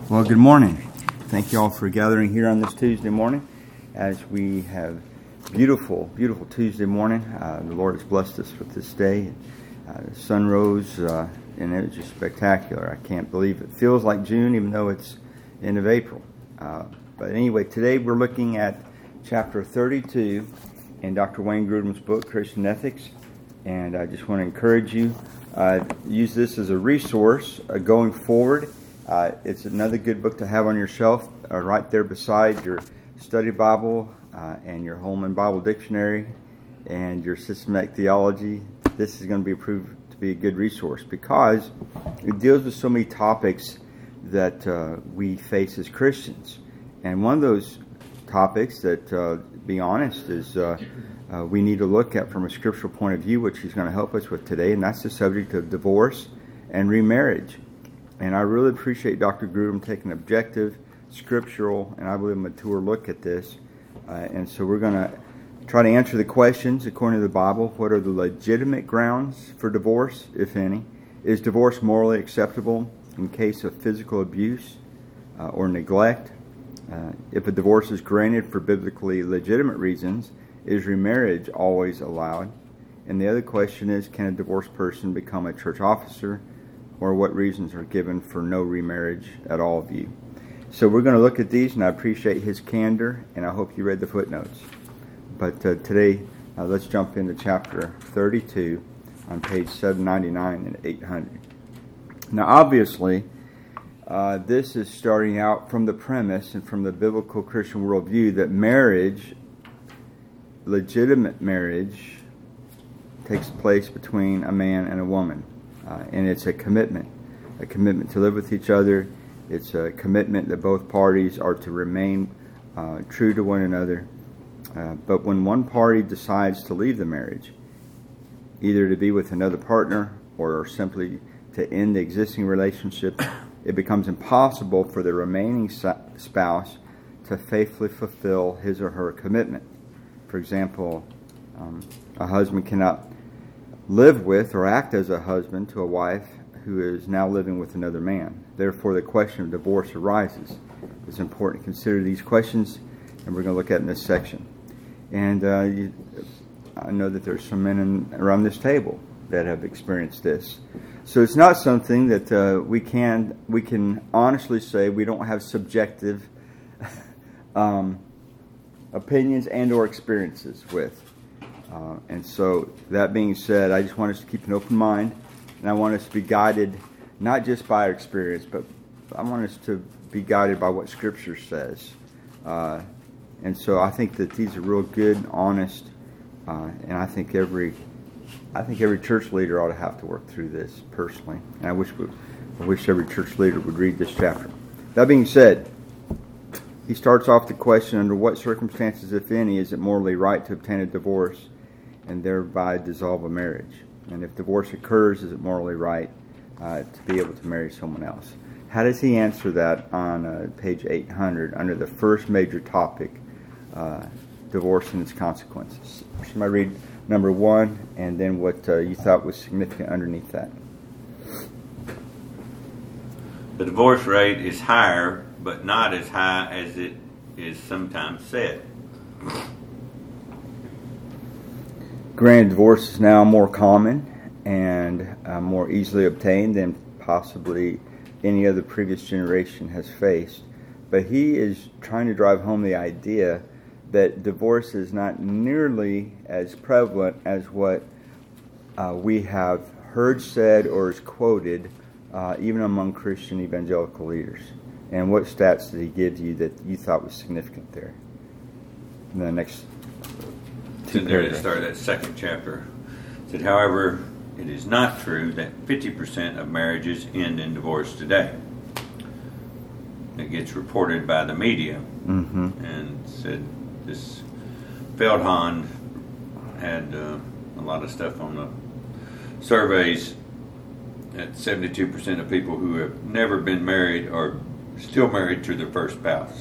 Well, good morning. Thank you all for gathering here on this Tuesday morning as we have beautiful, beautiful Tuesday morning. The Lord has blessed us with this day. The sun rose and it was just spectacular. I can't believe it feels like June even though it's end of April. But anyway, today we're looking at chapter 32 in Dr. Wayne Grudem's book, Christian Ethics. And I just want to encourage you, use this as a resource going forward. It's another good book to have on your shelf right there beside your study Bible and your Holman Bible Dictionary and your systematic theology. This is going to be proved to be a good resource because it deals with so many topics that we face as Christians. And one of those topics that, to be honest, is we need to look at from a scriptural point of view, which he's going to help us with today, and that's the subject of divorce and remarriage. And I really appreciate Dr. Grudem taking an objective, scriptural, and I believe mature look at this. And so we're going to try to answer the questions according to the Bible. What are the legitimate grounds for divorce, if any? Is divorce morally acceptable in case of physical abuse or neglect? If a divorce is granted for biblically legitimate reasons, is remarriage always allowed? And the other question is, can a divorced person become a church officer? Or what reasons are given for no remarriage at all view? So we're going to look at these, and I appreciate his candor, and I hope you read the footnotes. But today, let's jump into chapter 32 on page 799 and 800. Now, obviously, this is starting out from the premise and from the biblical Christian worldview that marriage, legitimate marriage, takes place between a man and a woman. And it's a commitment to live with each other. It's a commitment that both parties are to remain true to one another. But when one party decides to leave the marriage, either to be with another partner or simply to end the existing relationship, it becomes impossible for the remaining spouse to faithfully fulfill his or her commitment. For example, a husband cannot live with or act as a husband to a wife who is now living with another man. Therefore, the question of divorce arises. It's important to consider these questions, and we're going to look at in this section. And I know that there's some men around this table that have experienced this. So it's not something that we can honestly say we don't have subjective opinions and or experiences with. And so, that being said, I just want us to keep an open mind, and I want us to be guided not just by our experience, but I want us to be guided by what Scripture says. And so, I think that these are real good, honest, and I think every church leader ought to have to work through this personally. And I wish every church leader would read this chapter. That being said, he starts off the question: under what circumstances, if any, is it morally right to obtain a divorce and thereby dissolve a marriage? And if divorce occurs, is it morally right to be able to marry someone else? How does he answer that on page 800 under the first major topic, divorce and its consequences? Somebody read number 1 and then what you thought was significant underneath that. The divorce rate is higher, but not as high as it is sometimes said. Granted, divorce is now more common and more easily obtained than possibly any other previous generation has faced. But he is trying to drive home the idea that divorce is not nearly as prevalent as what we have heard said or is quoted even among Christian evangelical leaders. And what stats did he give you that you thought was significant there? In the next two paragraphs. There to start that second chapter. It said, however, it is not true that 50% of marriages end in divorce today. It gets reported by the media. Mm-hmm. And said this Feldhahn had a lot of stuff on the surveys that 72% of people who have never been married are still married to their first spouse.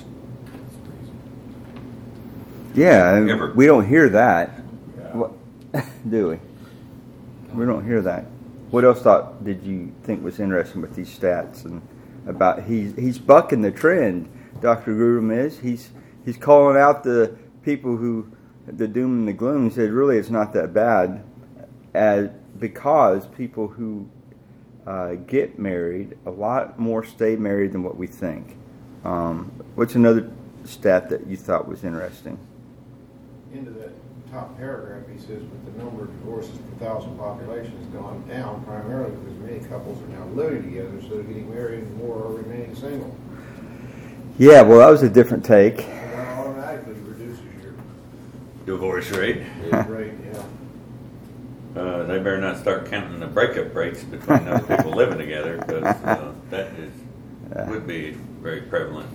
Yeah, we don't hear that, do we? We don't hear that. What else did you think was interesting with these stats and about he's bucking the trend. Dr. Grudem is he's calling out the people who the doom and the gloom. He said really it's not that bad, because people who get married, a lot more stay married than what we think. What's another stat that you thought was interesting? Into that top paragraph, he says, but the number of divorces per thousand population has gone down primarily because many couples are now living together instead of getting married and more are remaining single. Yeah, well, that was a different take. And that automatically reduces your Divorce rate. rate, yeah. They better not start counting the breakup rates between those people living together, because that would be very prevalent.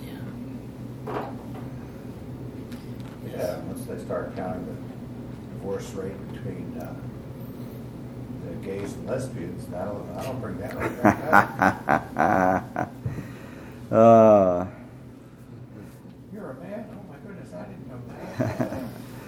Yeah, once they start counting the divorce rate between the gays and lesbians, that'll bring that rate back up. You're a man? Oh my goodness, I didn't know that.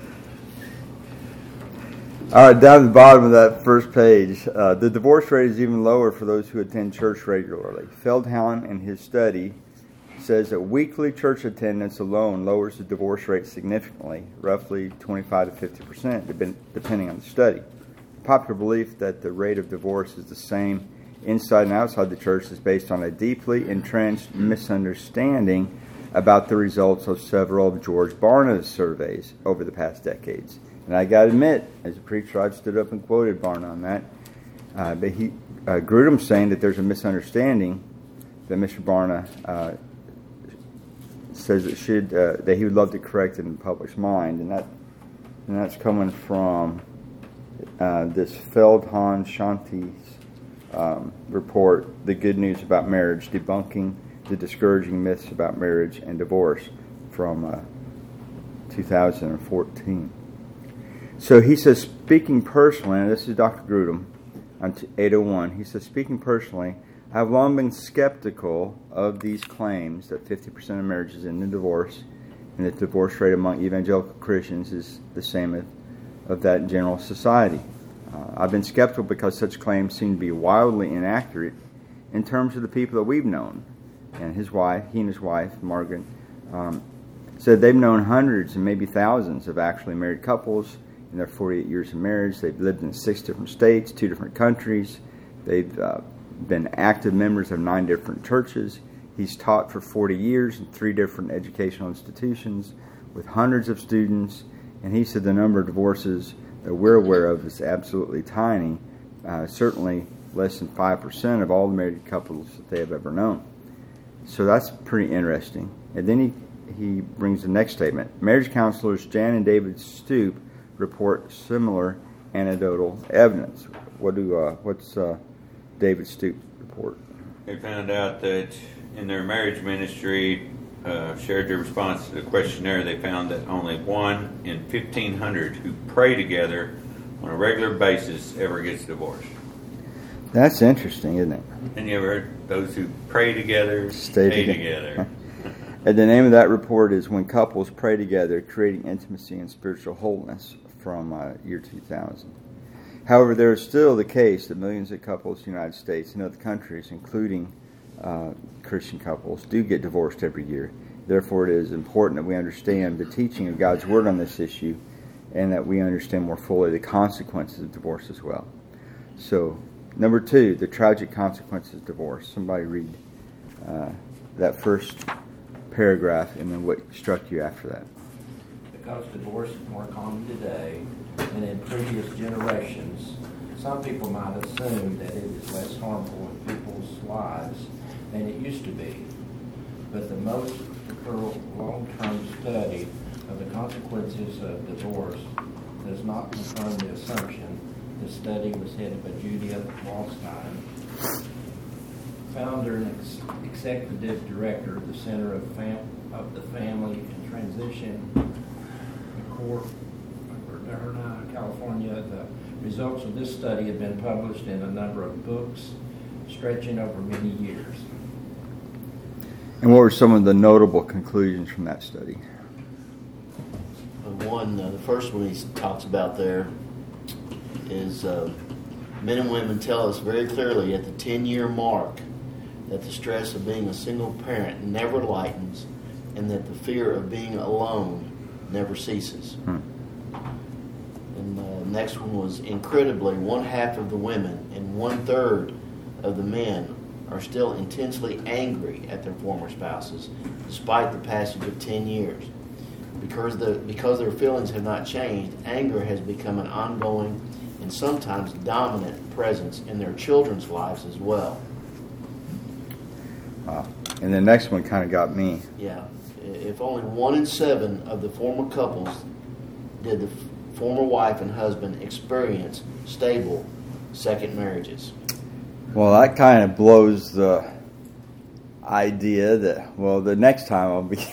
All right, down at the bottom of that first page, the divorce rate is even lower for those who attend church regularly. Feldhahn, in his study, says that weekly church attendance alone lowers the divorce rate significantly, roughly 25 to 50%, depending on the study. Popular belief that the rate of divorce is the same inside and outside the church is based on a deeply entrenched misunderstanding about the results of several of George Barna's surveys over the past decades. And I got to admit, as a preacher, I stood up and quoted Barna on that. But Grudem's saying that there's a misunderstanding that Mr. Barna says that he would love to correct it in the public's mind, and that's coming from this Feldhahn Shanti's report, "The Good News About Marriage: Debunking the Discouraging Myths About Marriage and Divorce," from 2014. So he says, speaking personally, and this is Dr. Grudem on 801, he says, speaking personally, I have long been skeptical of these claims that 50% of marriages end in divorce and that the divorce rate among evangelical Christians is the same of that in general society. I've been skeptical because such claims seem to be wildly inaccurate in terms of the people that we've known. And he and his wife, Margaret, said they've known hundreds and maybe thousands of actually married couples in their 48 years of marriage. They've lived in 6 different states, 2 different countries. They've been active members of 9 different churches. He's taught for 40 years in 3 different educational institutions with hundreds of students. And he said the number of divorces that we're aware of is absolutely tiny, certainly less than 5% of all the married couples that they have ever known. So that's pretty interesting. And then he brings the next statement. Marriage counselors Jan and David Stoop report similar anecdotal evidence. What's David Stoop report? They found out that in their marriage ministry, shared their response to the questionnaire. They found that only 1 in 1,500 who pray together on a regular basis ever gets divorced. That's interesting, isn't it? And you ever heard those who pray together stay together? And the name of that report is When Couples Pray Together, Creating Intimacy and Spiritual Wholeness, from year 2000. However, there is still the case that millions of couples in the United States and other countries, including Christian couples, do get divorced every year. Therefore, it is important that we understand the teaching of God's Word on this issue and that we understand more fully the consequences of divorce as well. So, number 2, the tragic consequences of divorce. Somebody read that first paragraph and then what struck you after that. Because divorce is more common today than in previous generations, some people might assume that it is less harmful in people's lives than it used to be. But the most thorough long-term study of the consequences of divorce does not confirm the assumption. The study was headed by Julia Wallstein, founder and executive director of the Center of the Family and Transition in California. The results of this study have been published in a number of books stretching over many years. And what were some of the notable conclusions from that study? The first one he talks about there is men and women tell us very clearly at the 10-year mark that the stress of being a single parent never lightens, and that the fear of being alone never ceases. And the next one was, incredibly, 1/2 of the women and 1/3 of the men are still intensely angry at their former spouses, despite the passage of 10 years. Because their feelings have not changed, anger has become an ongoing and sometimes dominant presence in their children's lives as well. And the next one kind of got me. Yeah. If only 1 in 7 of the former couples did the former wife and husband experience stable second marriages. Well, that kind of blows the idea that, well, the next time I'll be,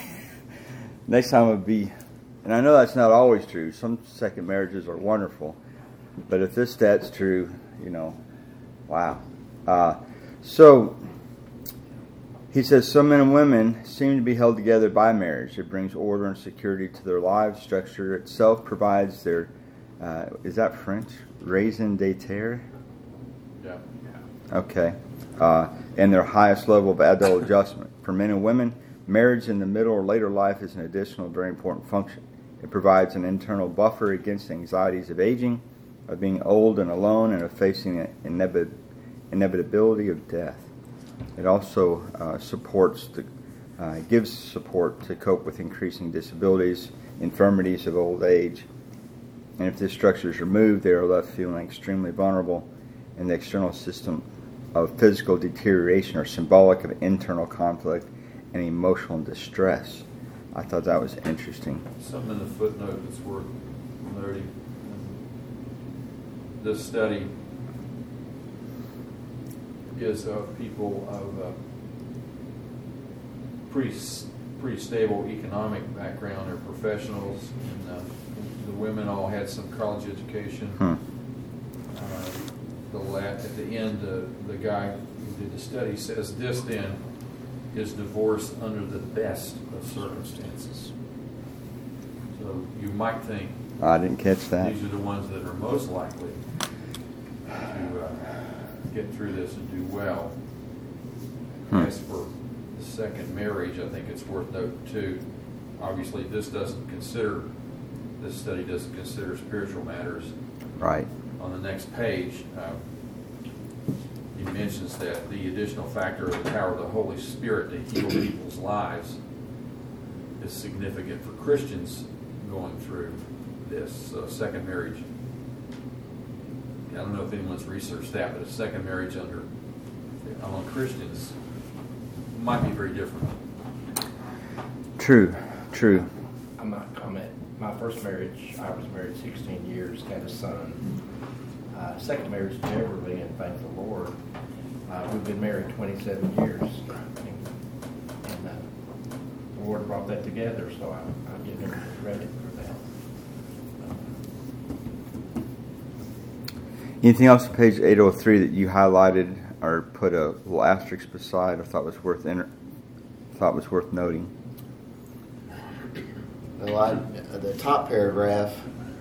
and I know that's not always true. Some second marriages are wonderful, but if this stat's true, wow. So he says, some men and women seem to be held together by marriage. It brings order and security to their lives. Structure itself provides their, is that French? Raison d'etre? Yeah. Okay. And their highest level of adult adjustment. For men and women, marriage in the middle or later life is an additional, very important function. It provides an internal buffer against the anxieties of aging, of being old and alone, and of facing the inevitability of death. It also gives support to cope with increasing disabilities, infirmities of old age. And if this structure is removed, they are left feeling extremely vulnerable, and the external system of physical deterioration are symbolic of internal conflict and emotional distress. I thought that was interesting. Something in the footnote that's worth noting. This study is of people of pretty stable economic background. They're professionals, and the women all had some college education. At the end, the guy who did the study says, this then is divorce under the best of circumstances. So you might think I didn't catch that. these are the ones that are most likely to get through this and do well. As for the second marriage, I think it's worth noting too. Obviously, this study doesn't consider spiritual matters. Right. On the next page, he mentions that the additional factor of the power of the Holy Spirit to heal people's lives is significant for Christians going through this second marriage. I don't know if anyone's researched that, but a second marriage among Christians might be very different. True. I might comment. My first marriage, I was married 16 years, had a son. Second marriage, Beverly, and thank the Lord, we've been married 27 years. And the Lord brought that together, so I give him credit for that. Anything else on page 803 that you highlighted or put a little asterisk beside or thought was worth noting? Well, the top paragraph,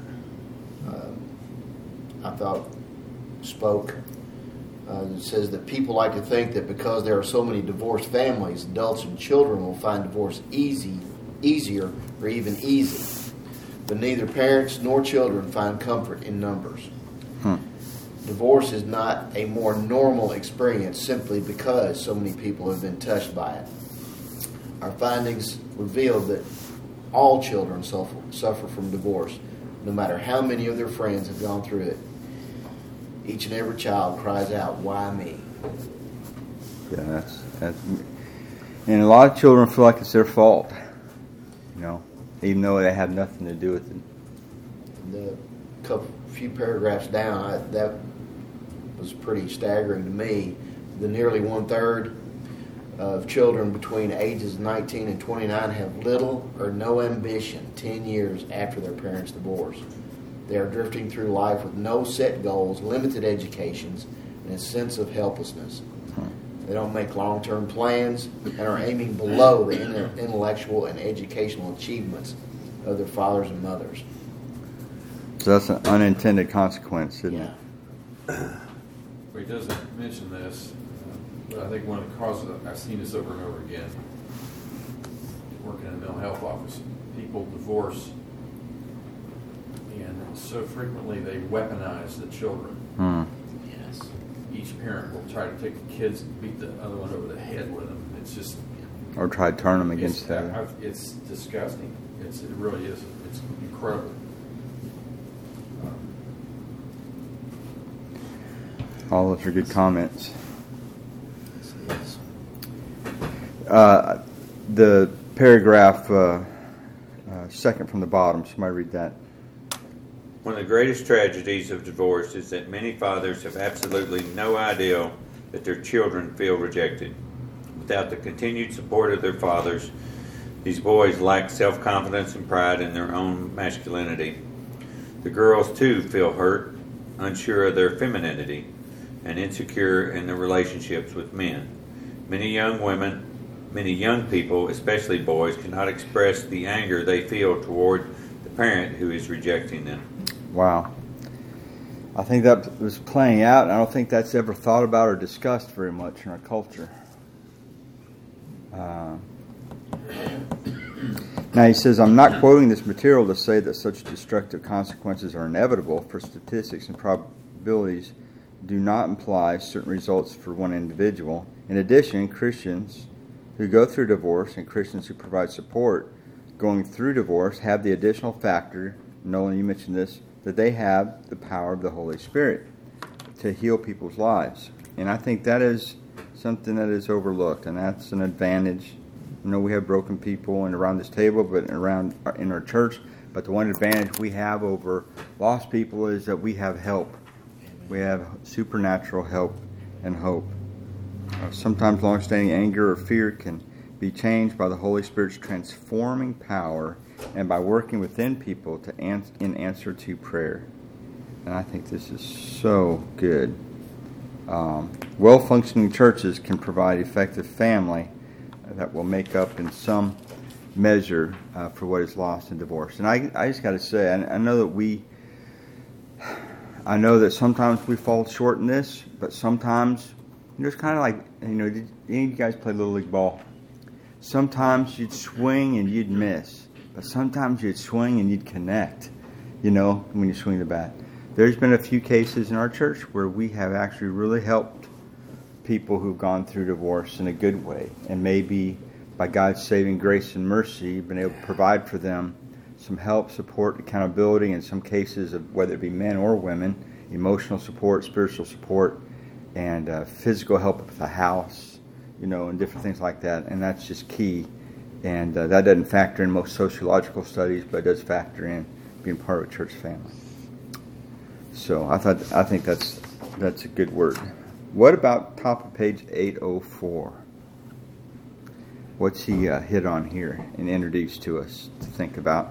I thought spoke. It says that people like to think that because there are so many divorced families, adults and children will find divorce easier, or even easy. But neither parents nor children find comfort in numbers. Divorce is not a more normal experience simply because so many people have been touched by it. Our findings reveal that all children suffer from divorce, no matter how many of their friends have gone through it. Each and every child cries out, "Why me?" Yeah, that's and a lot of children feel like it's their fault, even though they have nothing to do with it. The few paragraphs down, that was pretty staggering to me. The nearly 1/3 of children between ages 19 and 29 have little or no ambition 10 years after their parents' divorce. They are drifting through life with no set goals, limited educations, and a sense of helplessness. They don't make long-term plans and are aiming below the intellectual and educational achievements of their fathers and mothers. So that's an unintended consequence, isn't it? But he doesn't mention this. But I think one of the causes, I've seen this over and over again, working in a mental health office, people divorce, and so frequently they weaponize the children. Yes. Each parent will try to take the kids and beat the other one over the head with them. It's just... Or try to turn them against that. It's disgusting. It really is. It's incredible. All those are good comments. Yes. The paragraph, second from the bottom, somebody read that. One of the greatest tragedies of divorce is that many fathers have absolutely no idea that their children feel rejected. Without the continued support of their fathers, these boys lack self-confidence and pride in their own masculinity. The girls, too, feel hurt, unsure of their femininity, and insecure in their relationships with men. Many young people, especially boys, cannot express the anger they feel toward the parent who is rejecting them. Wow. I think that was playing out, and I don't think that's ever thought about or discussed very much in our culture. Now he says, I'm not quoting this material to say that such destructive consequences are inevitable, for statistics and probabilities do not imply certain results for one individual. In addition, Christians who go through divorce and Christians who provide support going through divorce have the additional factor, Nolan, you mentioned this, that they have the power of the Holy Spirit to heal people's lives. And I think that is something that is overlooked, and that's an advantage. You know, we have broken people and around this table, but in our church. But the one advantage we have over lost people is that we have help. We have supernatural help and hope. Sometimes long-standing anger or fear can be changed by the Holy Spirit's transforming power and by working within people in answer to prayer. And I think this is so good. Well-functioning churches can provide effective family that will make up in some measure for what is lost in divorce. And I just got to say, I know that sometimes we fall short in this, but sometimes, it's kind of like, did any of you guys play Little League ball? Sometimes you'd swing and you'd miss, but sometimes you'd swing and you'd connect, when you swing the bat. There's been a few cases in our church where we have actually really helped people who've gone through divorce in a good way, and maybe by God's saving grace and mercy, been able to provide for them some help, support, accountability, in some cases, of whether it be men or women, emotional support, spiritual support, and physical help with the house, and different things like that. And that's just key. And that doesn't factor in most sociological studies, but it does factor in being part of a church family. So I think that's a good word. What about top of page 804? What's he hit on here and introduced to us to think about?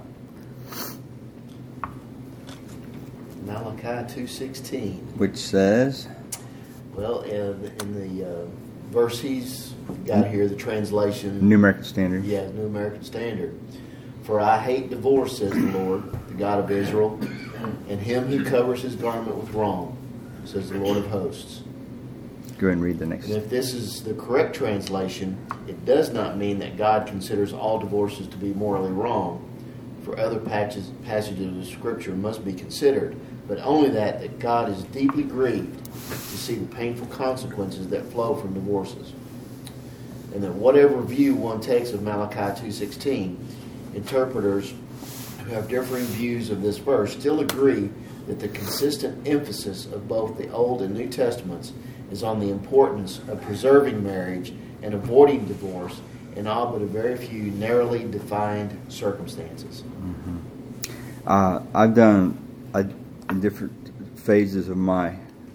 Malachi 2:16, which says, well, in the verse he's got here, the translation, New American Standard. Yeah, New American Standard. For I hate divorce, says the Lord, the God of Israel, and him who covers his garment with wrong, says the Lord of hosts. Go ahead and read the next. And if this is the correct translation, it does not mean that God considers all divorces to be morally wrong, for other passages of Scripture must be considered, but only that God is deeply grieved to see the painful consequences that flow from divorces. And that whatever view one takes of Malachi 2:16, interpreters who have differing views of this verse still agree that the consistent emphasis of both the Old and New Testaments is on the importance of preserving marriage and avoiding divorce in all but a very few narrowly defined circumstances. Mm-hmm. I've done in different phases of my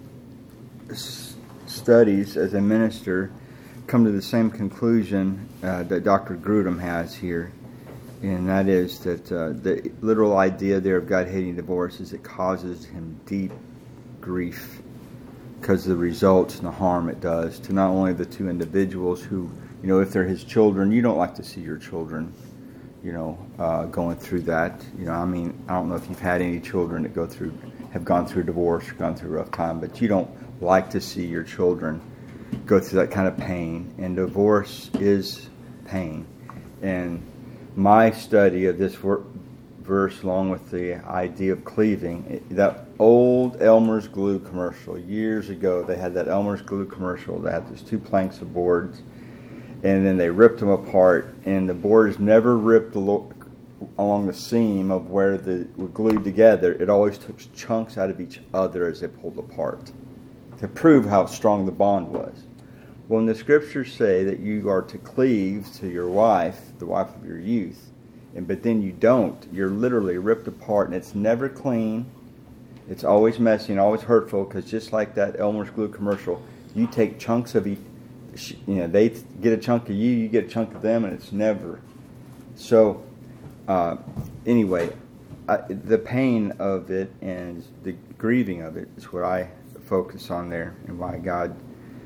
studies as a minister come to the same conclusion that Dr. Grudem has here, and that is that the literal idea there of God hating divorce is it causes him deep grief because of the results and the harm it does to not only the two individuals who, if they're his children, you don't like to see your children, going through that. I don't know if you've had any children that have gone through divorce or gone through a rough time, but you don't like to see your children go through that kind of pain, and divorce is pain. And my study of this verse, along with the idea of cleaving, that old Elmer's Glue commercial, years ago, they had that Elmer's Glue commercial that had those two planks of boards, and then they ripped them apart, and the boards never ripped along the seam of where they were glued together. It always took chunks out of each other as they pulled apart to prove how strong the bond was. Well, when the scriptures say that you are to cleave to your wife, the wife of your youth, but then you don't, you're literally ripped apart, and it's never clean. It's always messy and always hurtful, because just like that Elmer's Glue commercial, you take chunks of each, they get a chunk of you get a chunk of them, and it's never. So, anyway, the pain of it and the grieving of it is what I focus on there, and why God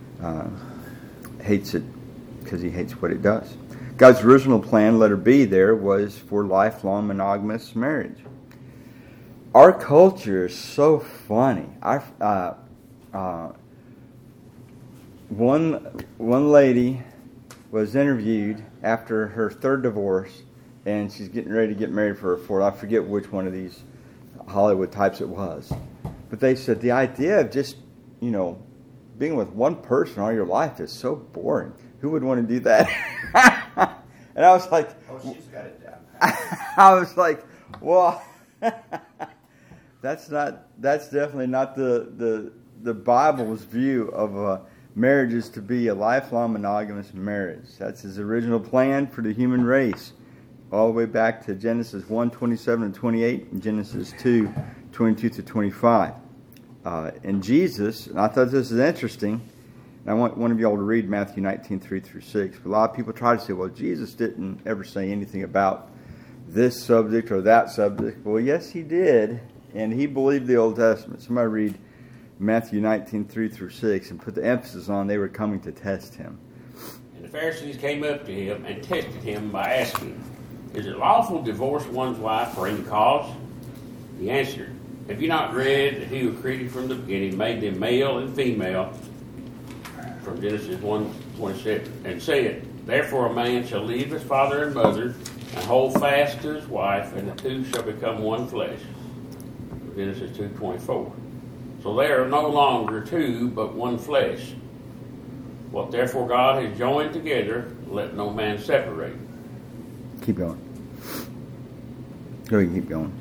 hates it, because he hates what it does. God's original plan, letter B there, was for lifelong monogamous marriage. Our culture is so funny. One lady was interviewed after her third divorce, and she's getting ready to get married for her fourth. I forget which one of these Hollywood types it was. But they said the idea of just, being with one person all your life is so boring. Who would want to do that? And I was like, Oh, she's got it down. I was like, well, that's definitely not the Bible's view of marriage is to be a lifelong monogamous marriage. That's his original plan for the human race, all the way back to Genesis 1:27 and 28, and Genesis 2:22 to 25. And Jesus, and I thought this is interesting, and I want one of you all to read Matthew 19:3 through 6. But a lot of people try to say, well, Jesus didn't ever say anything about this subject or that subject. Well, yes, he did, and he believed the Old Testament. Somebody read Matthew 19:3 through 6 and put the emphasis on they were coming to test him. And the Pharisees came up to him and tested him by asking, "Is it lawful to divorce one's wife for any cause?" He answered, "Have you not read that he who created from the beginning made them male and female?" From Genesis 1:27, and said, "Therefore a man shall leave his father and mother and hold fast to his wife, and the two shall become one flesh." From Genesis 2:24. So they are no longer two, but one flesh. What therefore God has joined together, let no man separate. Keep going. Go ahead and keep going.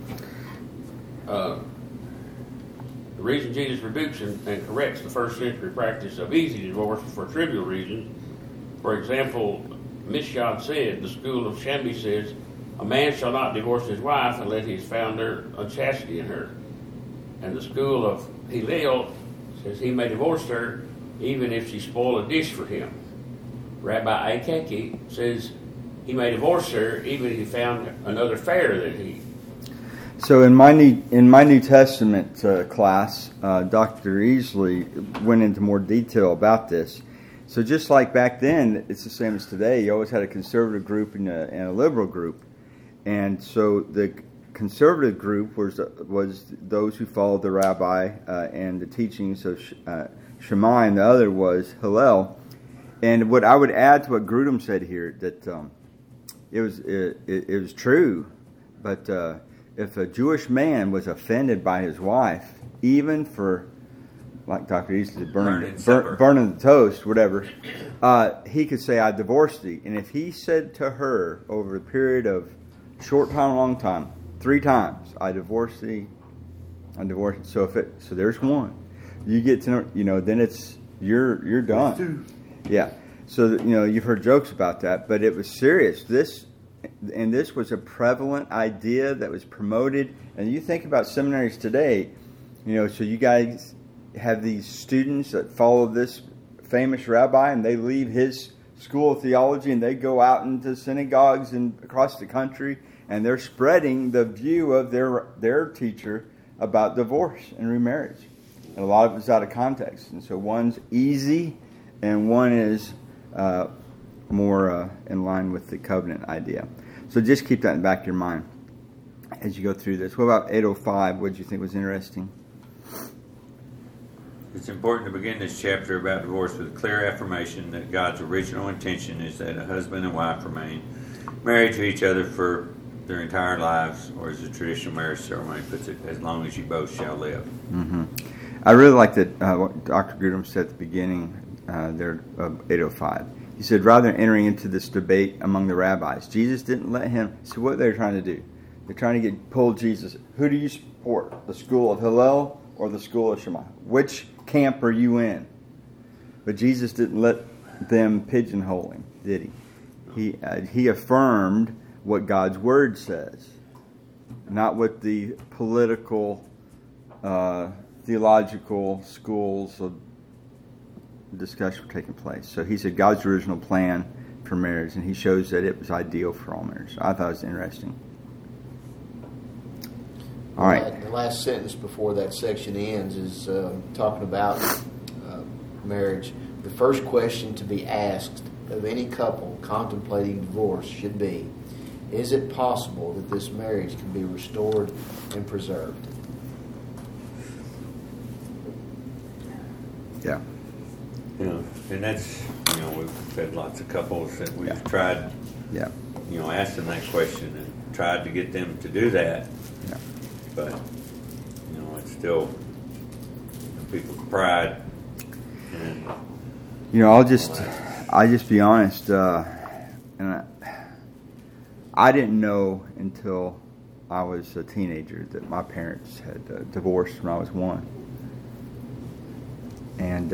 The reason Jesus rebukes and corrects the first century practice of easy divorce for trivial reasons. For example, Mishkan said, the school of Shambi says, "A man shall not divorce his wife unless he has found her unchastity in her." And the school of Hillel says he may divorce her even if she spoiled a dish for him. Rabbi Akaki says he may divorce her even if he found another fairer than he. So in my New Testament class, Dr. Easley went into more detail about this. So just like back then, it's the same as today. You always had a conservative group and a liberal group, and so the conservative group was those who followed the rabbi and the teachings of Shammai, and the other was Hillel. And what I would add to what Grudem said here, that it was true, but if a Jewish man was offended by his wife, even for, like Dr. East said, burning the toast, whatever, he could say, "I divorced thee." And if he said to her over a period of short time, long time, 3 times, "I divorce thee," I divorce thee. So there's one. You get to know, then it's you're done. Yeah. So you've heard jokes about that, but it was serious. This was a prevalent idea that was promoted. And you think about seminaries today, so you guys have these students that follow this famous rabbi, and they leave his school of theology and they go out into synagogues and across the country, and they're spreading the view of their teacher about divorce and remarriage. And a lot of it's out of context. And so one's easy and one is more in line with the covenant idea. So just keep that in the back of your mind as you go through this. What about 805? What did you think was interesting? It's important to begin this chapter about divorce with a clear affirmation that God's original intention is that a husband and wife remain married to each other for their entire lives, or as the traditional marriage ceremony puts it, as long as you both shall live. Mm-hmm. I really like that what Dr. Grudem said at the beginning there of 805. He said, rather than entering into this debate among the rabbis, Jesus didn't let him. See what they're trying to do. They're trying to pull Jesus. Who do you support? The school of Hillel or the school of Shammai? Which camp are you in? But Jesus didn't let them pigeonhole him, did he? He affirmed what God's Word says, not what the political, theological schools of discussion were taking place. So he said God's original plan for marriage, and he shows that it was ideal for all marriage. I thought it was interesting. All right. The last sentence before that section ends is talking about marriage. The first question to be asked of any couple contemplating divorce should be, is it possible that this marriage can be restored and preserved? Yeah. And that's, we've had lots of couples that we've tried, asking that question and tried to get them to do that. Yeah. But, it's still people's pride. And I'll just be honest, and I didn't know until I was a teenager that my parents had divorced when I was 1. And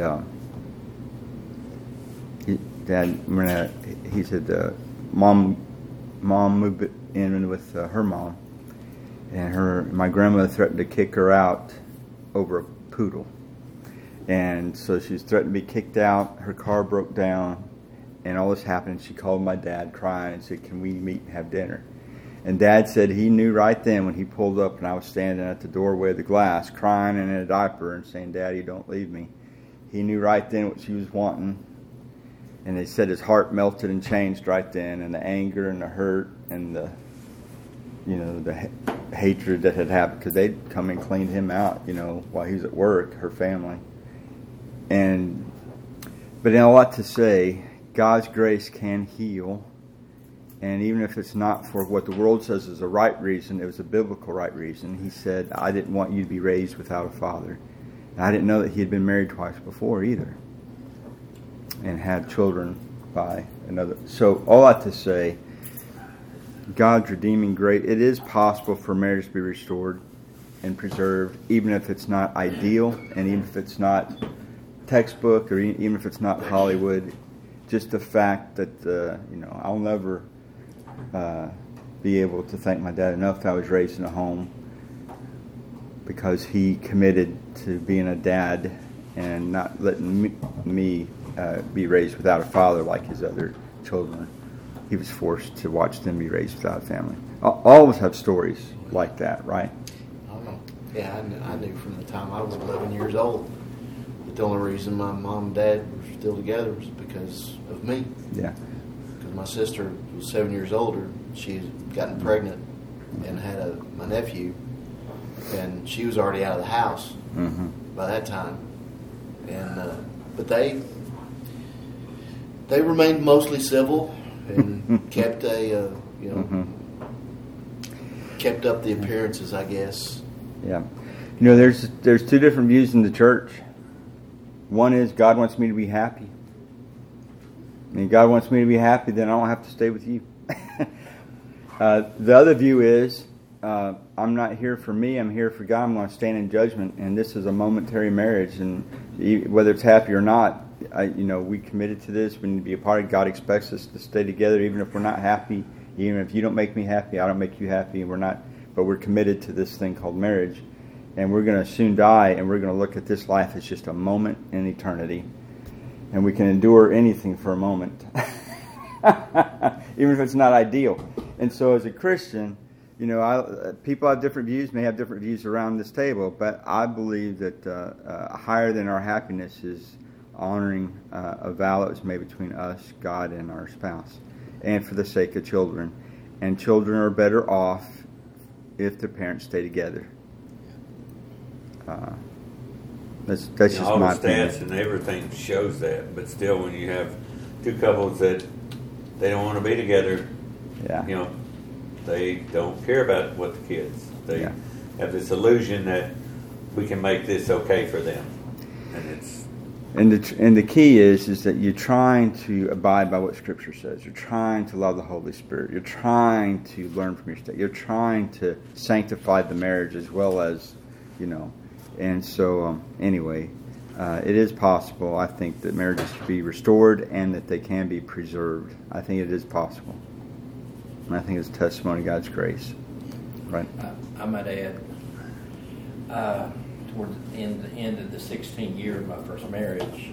Dad, he said, Mom moved in with her mom, and my grandmother threatened to kick her out over a poodle. And so she was threatened to be kicked out. Her car broke down, and all this happened. She called my dad crying and said, can we meet and have dinner? And Dad said he knew right then when he pulled up and I was standing at the doorway of the glass crying and in a diaper and saying, Daddy, don't leave me. He knew right then what she was wanting. And they said his heart melted and changed right then, and the anger and the hurt and the hatred that had happened, because they'd come and cleaned him out, while he was at work, her family. But in a lot to say, God's grace can heal, and even if it's not for what the world says is a right reason, it was a biblical right reason. He said, I didn't want you to be raised without a father. And I didn't know that he had been married twice before either, and had children by another. So all that to say, God's redeeming grace, it is possible for marriage to be restored and preserved, even if it's not ideal, and even if it's not textbook, or even if it's not Hollywood. Just the fact that, I'll never be able to thank my dad enough that I was raised in a home, because he committed to being a dad and not letting me be raised without a father like his other children. He was forced to watch them be raised without a family. All of us have stories like that, right? Yeah, I knew from the time I was 11 years old that the only reason my mom and dad were still together was because of me. Yeah. Because my sister was 7 years older. She had gotten pregnant and had my nephew, and she was already out of the house by that time. And but they remained mostly civil and kept kept up the appearances, I guess. Yeah. There's two different views in the church. One is God wants me to be happy. God wants me to be happy, then I don't have to stay with you. The other view is I'm not here for me, I'm here for God. I'm going to stand in judgment, and this is a momentary marriage, and whether it's happy or not, we committed to this. We need to be a part of it. God expects us to stay together, even if we're not happy. Even if you don't make me happy, I don't make you happy, and we're committed to this thing called marriage. And we're going to soon die, and we're going to look at this life as just a moment in eternity. And we can endure anything for a moment, even if it's not ideal. And so as a Christian, people have different views, may have different views around this table, but I believe that higher than our happiness is honoring a vow that was made between us, God, and our spouse, and for the sake of children. And children are better off if their parents stay together. That's just all my the stats opinion. and everything shows that. But still, when you have two couples that they don't want to be together, Yeah. they don't care about what the kids. They Yeah. have this illusion that we can make this okay for them, and it's. And the key is that you're trying to abide by what Scripture says. You're trying to love the Holy Spirit. You're trying to learn from your state. You're trying to sanctify the marriage as well as, And so, anyway, it is possible, I think, that marriages can be restored and that they can be preserved. I think it is possible. And I think it's a testimony of God's grace. Right? I might add, toward the end of the 16th year of my first marriage,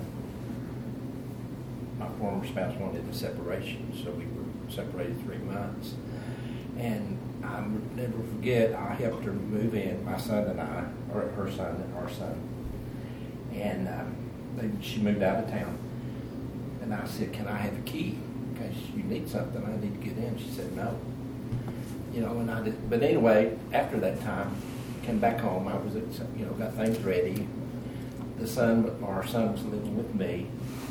my former spouse wanted a separation, so we were separated 3 months. And I'll never forget, I helped her move in, my son and I, or her son and our son. And she moved out of town. And I said, "Can I have a key? In case you need something, I need to get in." She said, "No." And I did. But anyway, after that time, came back home. I was, got things ready. Our son was living with me.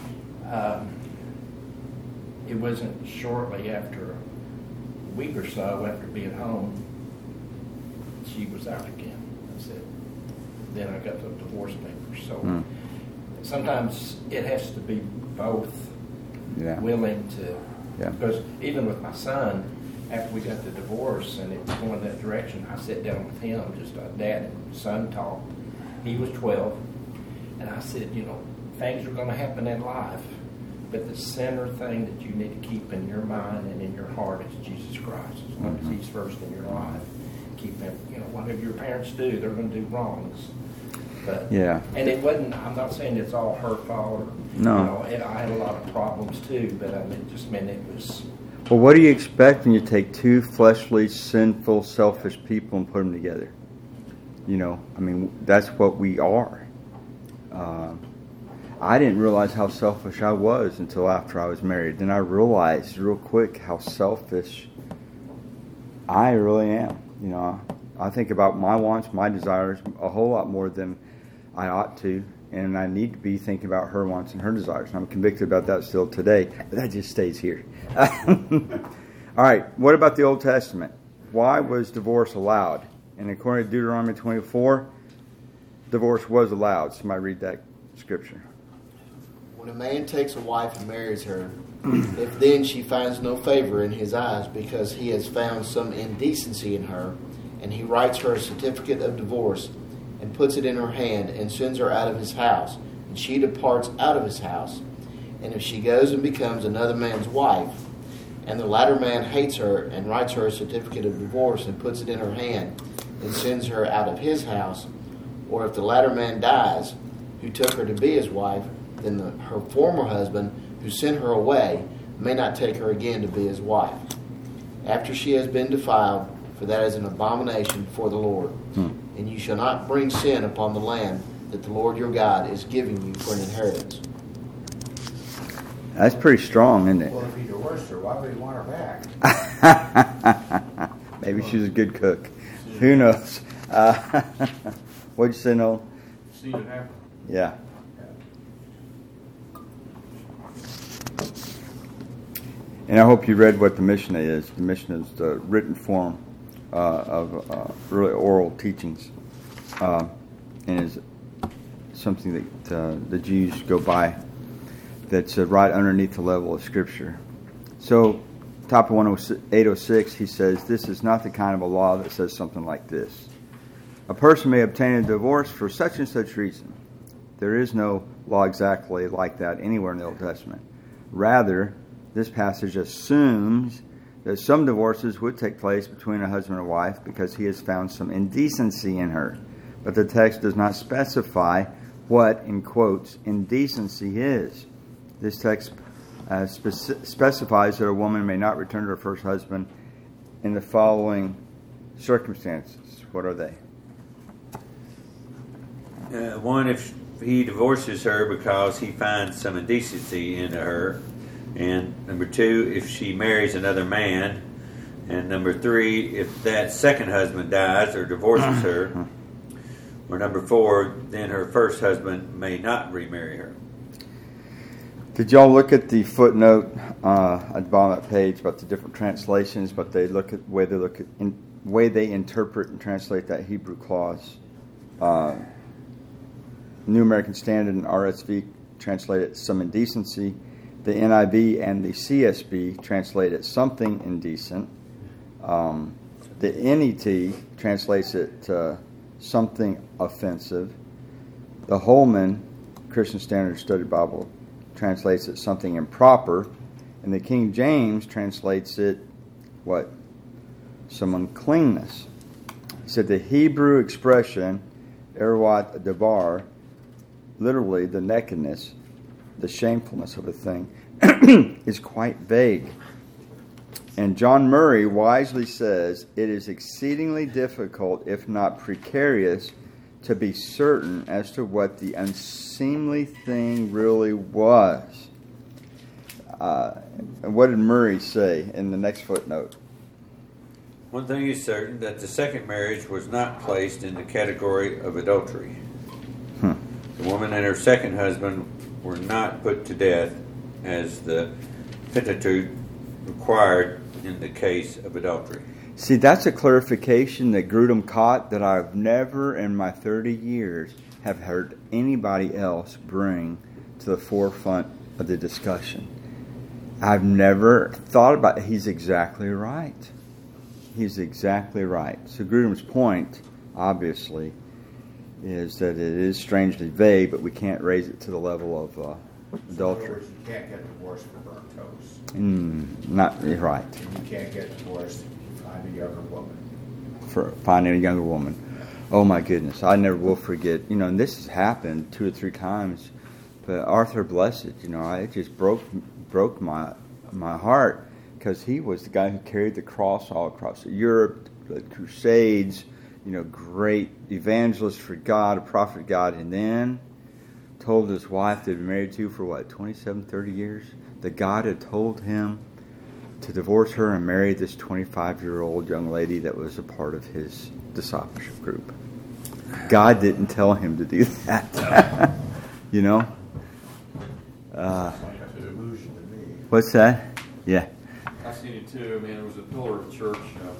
It wasn't shortly after a week or so after being home, she was out again. I said, then I got the divorce papers. So sometimes it has to be both willing to. Yeah. Because even with my son, after we got the divorce and it was going that direction, I sat down with him, just a dad and son talk. He was 12, and I said, things are going to happen in life, but the center thing that you need to keep in your mind and in your heart is Jesus Christ. As long as He's first in your life, keep Him. Whatever your parents do, they're going to do wrongs. But and it wasn't. I'm not saying it's all her fault. No. I had a lot of problems too, but it just meant it was. Well, what do you expect when you take two fleshly, sinful, selfish people and put them together? That's what we are. I didn't realize how selfish I was until after I was married. Then I realized real quick how selfish I really am. I think about my wants, my desires a whole lot more than I ought to. And I need to be thinking about her wants and her desires. And I'm convicted about that still today. But that just stays here. All right, what about the Old Testament? Why was divorce allowed? And according to Deuteronomy 24, divorce was allowed. Somebody read that scripture. When a man takes a wife and marries her, if then she finds no favor in his eyes because he has found some indecency in her, and he writes her a certificate of divorce and puts it in her hand and sends her out of his house, and she departs out of his house, and if she goes and becomes another man's wife, and the latter man hates her and writes her a certificate of divorce and puts it in her hand and sends her out of his house, or if the latter man dies, who took her to be his wife, then her former husband, who sent her away, may not take her again to be his wife, after she has been defiled, for that is an abomination before the Lord. And you shall not bring sin upon the land that the Lord your God is giving you for an inheritance. That's pretty strong, isn't it? Well, if he divorced her, why would he want her back? Maybe she was a good cook. Who knows? What'd you say, Noel? Seen it happen. Yeah. And I hope you read what the Mishnah is. The Mishnah is the written form of really oral teachings, and is something that the Jews go by. That's right underneath the level of Scripture. So, top of 806, he says, "This is not the kind of a law that says something like this. A person may obtain a divorce for such and such reason. There is no law exactly like that anywhere in the Old Testament. Rather, this passage assumes that some divorces would take place between a husband and wife because he has found some indecency in her. But the text does not specify what, in quotes, indecency is. This text specifies that a woman may not return to her first husband in the following circumstances." What are they? One, if he divorces her because he finds some indecency in her. And number two, if she marries another man. And number three, if that second husband dies or divorces her. Or number 4, then her first husband may not remarry her. Did y'all look at the footnote at the bottom of that page about the different translations, but they look at way they interpret and translate that Hebrew clause? New American Standard and RSV translate it some indecency. The NIV and the CSB translate it something indecent. The NET translates it something offensive. The Holman Christian Standard Study Bible translates it something improper. And the King James translates it, what? Some uncleanness. He said the Hebrew expression, erwat dabar, literally the nakedness, the shamefulness of a thing, is quite vague. And John Murray wisely says, it is exceedingly difficult, if not precarious, to be certain as to what the unseemly thing really was. And what did Murray say in the next footnote? One thing is certain, that the second marriage was not placed in the category of adultery. The woman and her second husband were not put to death as the Pentateuch required in the case of adultery. See, that's a clarification that Grudem caught that I've never in my 30 years have heard anybody else bring to the forefront of the discussion. I've never thought about it. He's exactly right. He's exactly right. So Grudem's point, obviously, is that it is strangely vague, but we can't raise it to the level of adultery. In other words, you can't get divorced for burnt toast. Not right. And you can't get divorced to find a younger woman. For finding a younger woman. Oh my goodness, I never will forget. And this has happened 2 or 3 times. But Arthur Blessed, it just broke my heart, because he was the guy who carried the cross all across Europe, the Crusades, great evangelist for God, a prophet of God, and then told his wife they'd been married to for 27, 30 years, that God had told him to divorce her and marry this 25-year-old young lady that was a part of his discipleship group. God didn't tell him to do that. What's that? Yeah. I've seen it too. I mean, it was a pillar of church,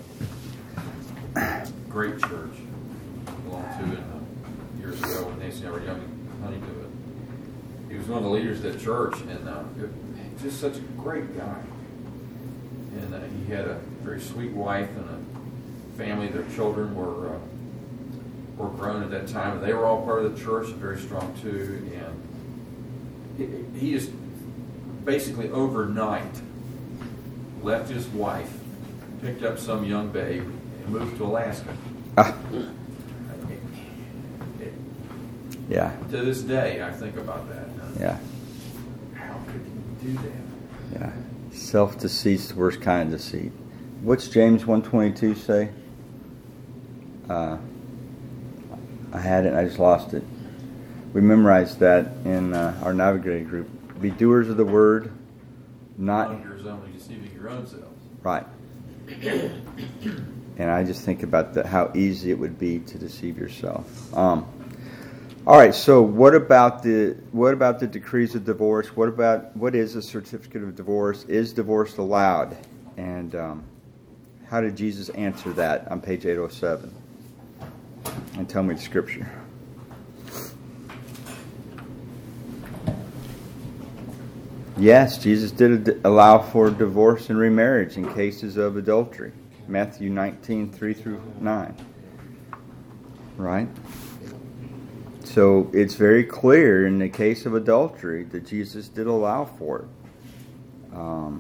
great church, I belonged to it years ago when Nancy and I were young and honey to it. He was one of the leaders of that church, and just such a great guy. And he had a very sweet wife and a family. Their children were grown at that time, and they were all part of the church and very strong too. And he just basically overnight left his wife, picked up some young babe, and moved to Alaska. Yeah. To this day, I think about that. Yeah. How could he do that? Yeah. Self-deceit's the worst kind of deceit. What's James 1:22 say? I had it and I just lost it. We memorized that in our navigator group. Be doers of the word, not Wonders only deceiving your own selves. right. And I just think about how easy it would be to deceive yourself. All right. So what about the decrees of divorce? What is a certificate of divorce? Is divorce allowed? And how did Jesus answer that on page 807? And tell me the scripture. Yes, Jesus did allow for divorce and remarriage in cases of adultery. Matthew 19:3-9. Right? So it's very clear in the case of adultery that Jesus did allow for it.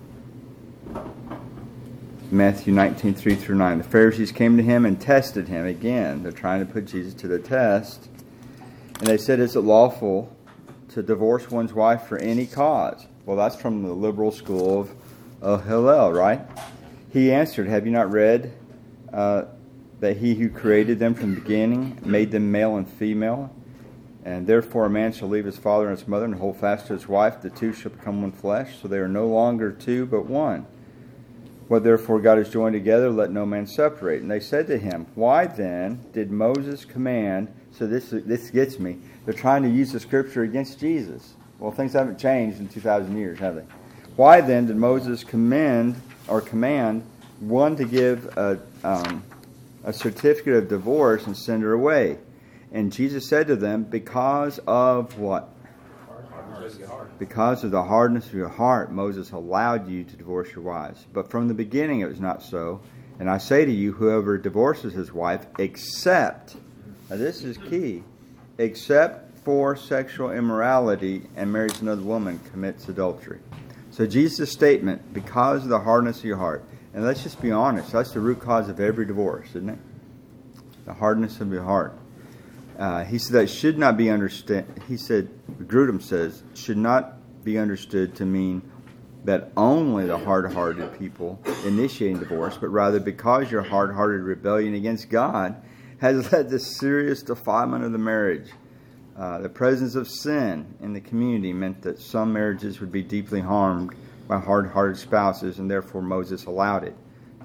Matthew 19:3-9. The Pharisees came to him and tested him. Again, they're trying to put Jesus to the test. And they said, is it lawful to divorce one's wife for any cause? Well, that's from the liberal school of Hillel, right? He answered, have you not read that he who created them from the beginning made them male and female? And therefore a man shall leave his father and his mother and hold fast to his wife. The two shall become one flesh. So they are no longer two, but one. What therefore God has joined together, let no man separate. And they said to him, why then did Moses command So this gets me. They're trying to use the scripture against Jesus. Well, things haven't changed in 2,000 years, have they? Why then did Moses command one to give a certificate of divorce and send her away? And Jesus said to them, because of what? Because of the hardness of your heart, Moses allowed you to divorce your wives. But from the beginning it was not so. And I say to you, whoever divorces his wife, except, now this is key, except for sexual immorality and marries another woman, commits adultery. So Jesus' statement, because of the hardness of your heart, and let's just be honest, that's the root cause of every divorce, isn't it? The hardness of your heart. He said that should not be understood. He said, Grudem says, should not be understood to mean that only the hard-hearted people initiating divorce, but rather because your hard-hearted rebellion against God has led to serious defilement of the marriage. The presence of sin in the community meant that some marriages would be deeply harmed by hard-hearted spouses, and therefore Moses allowed it.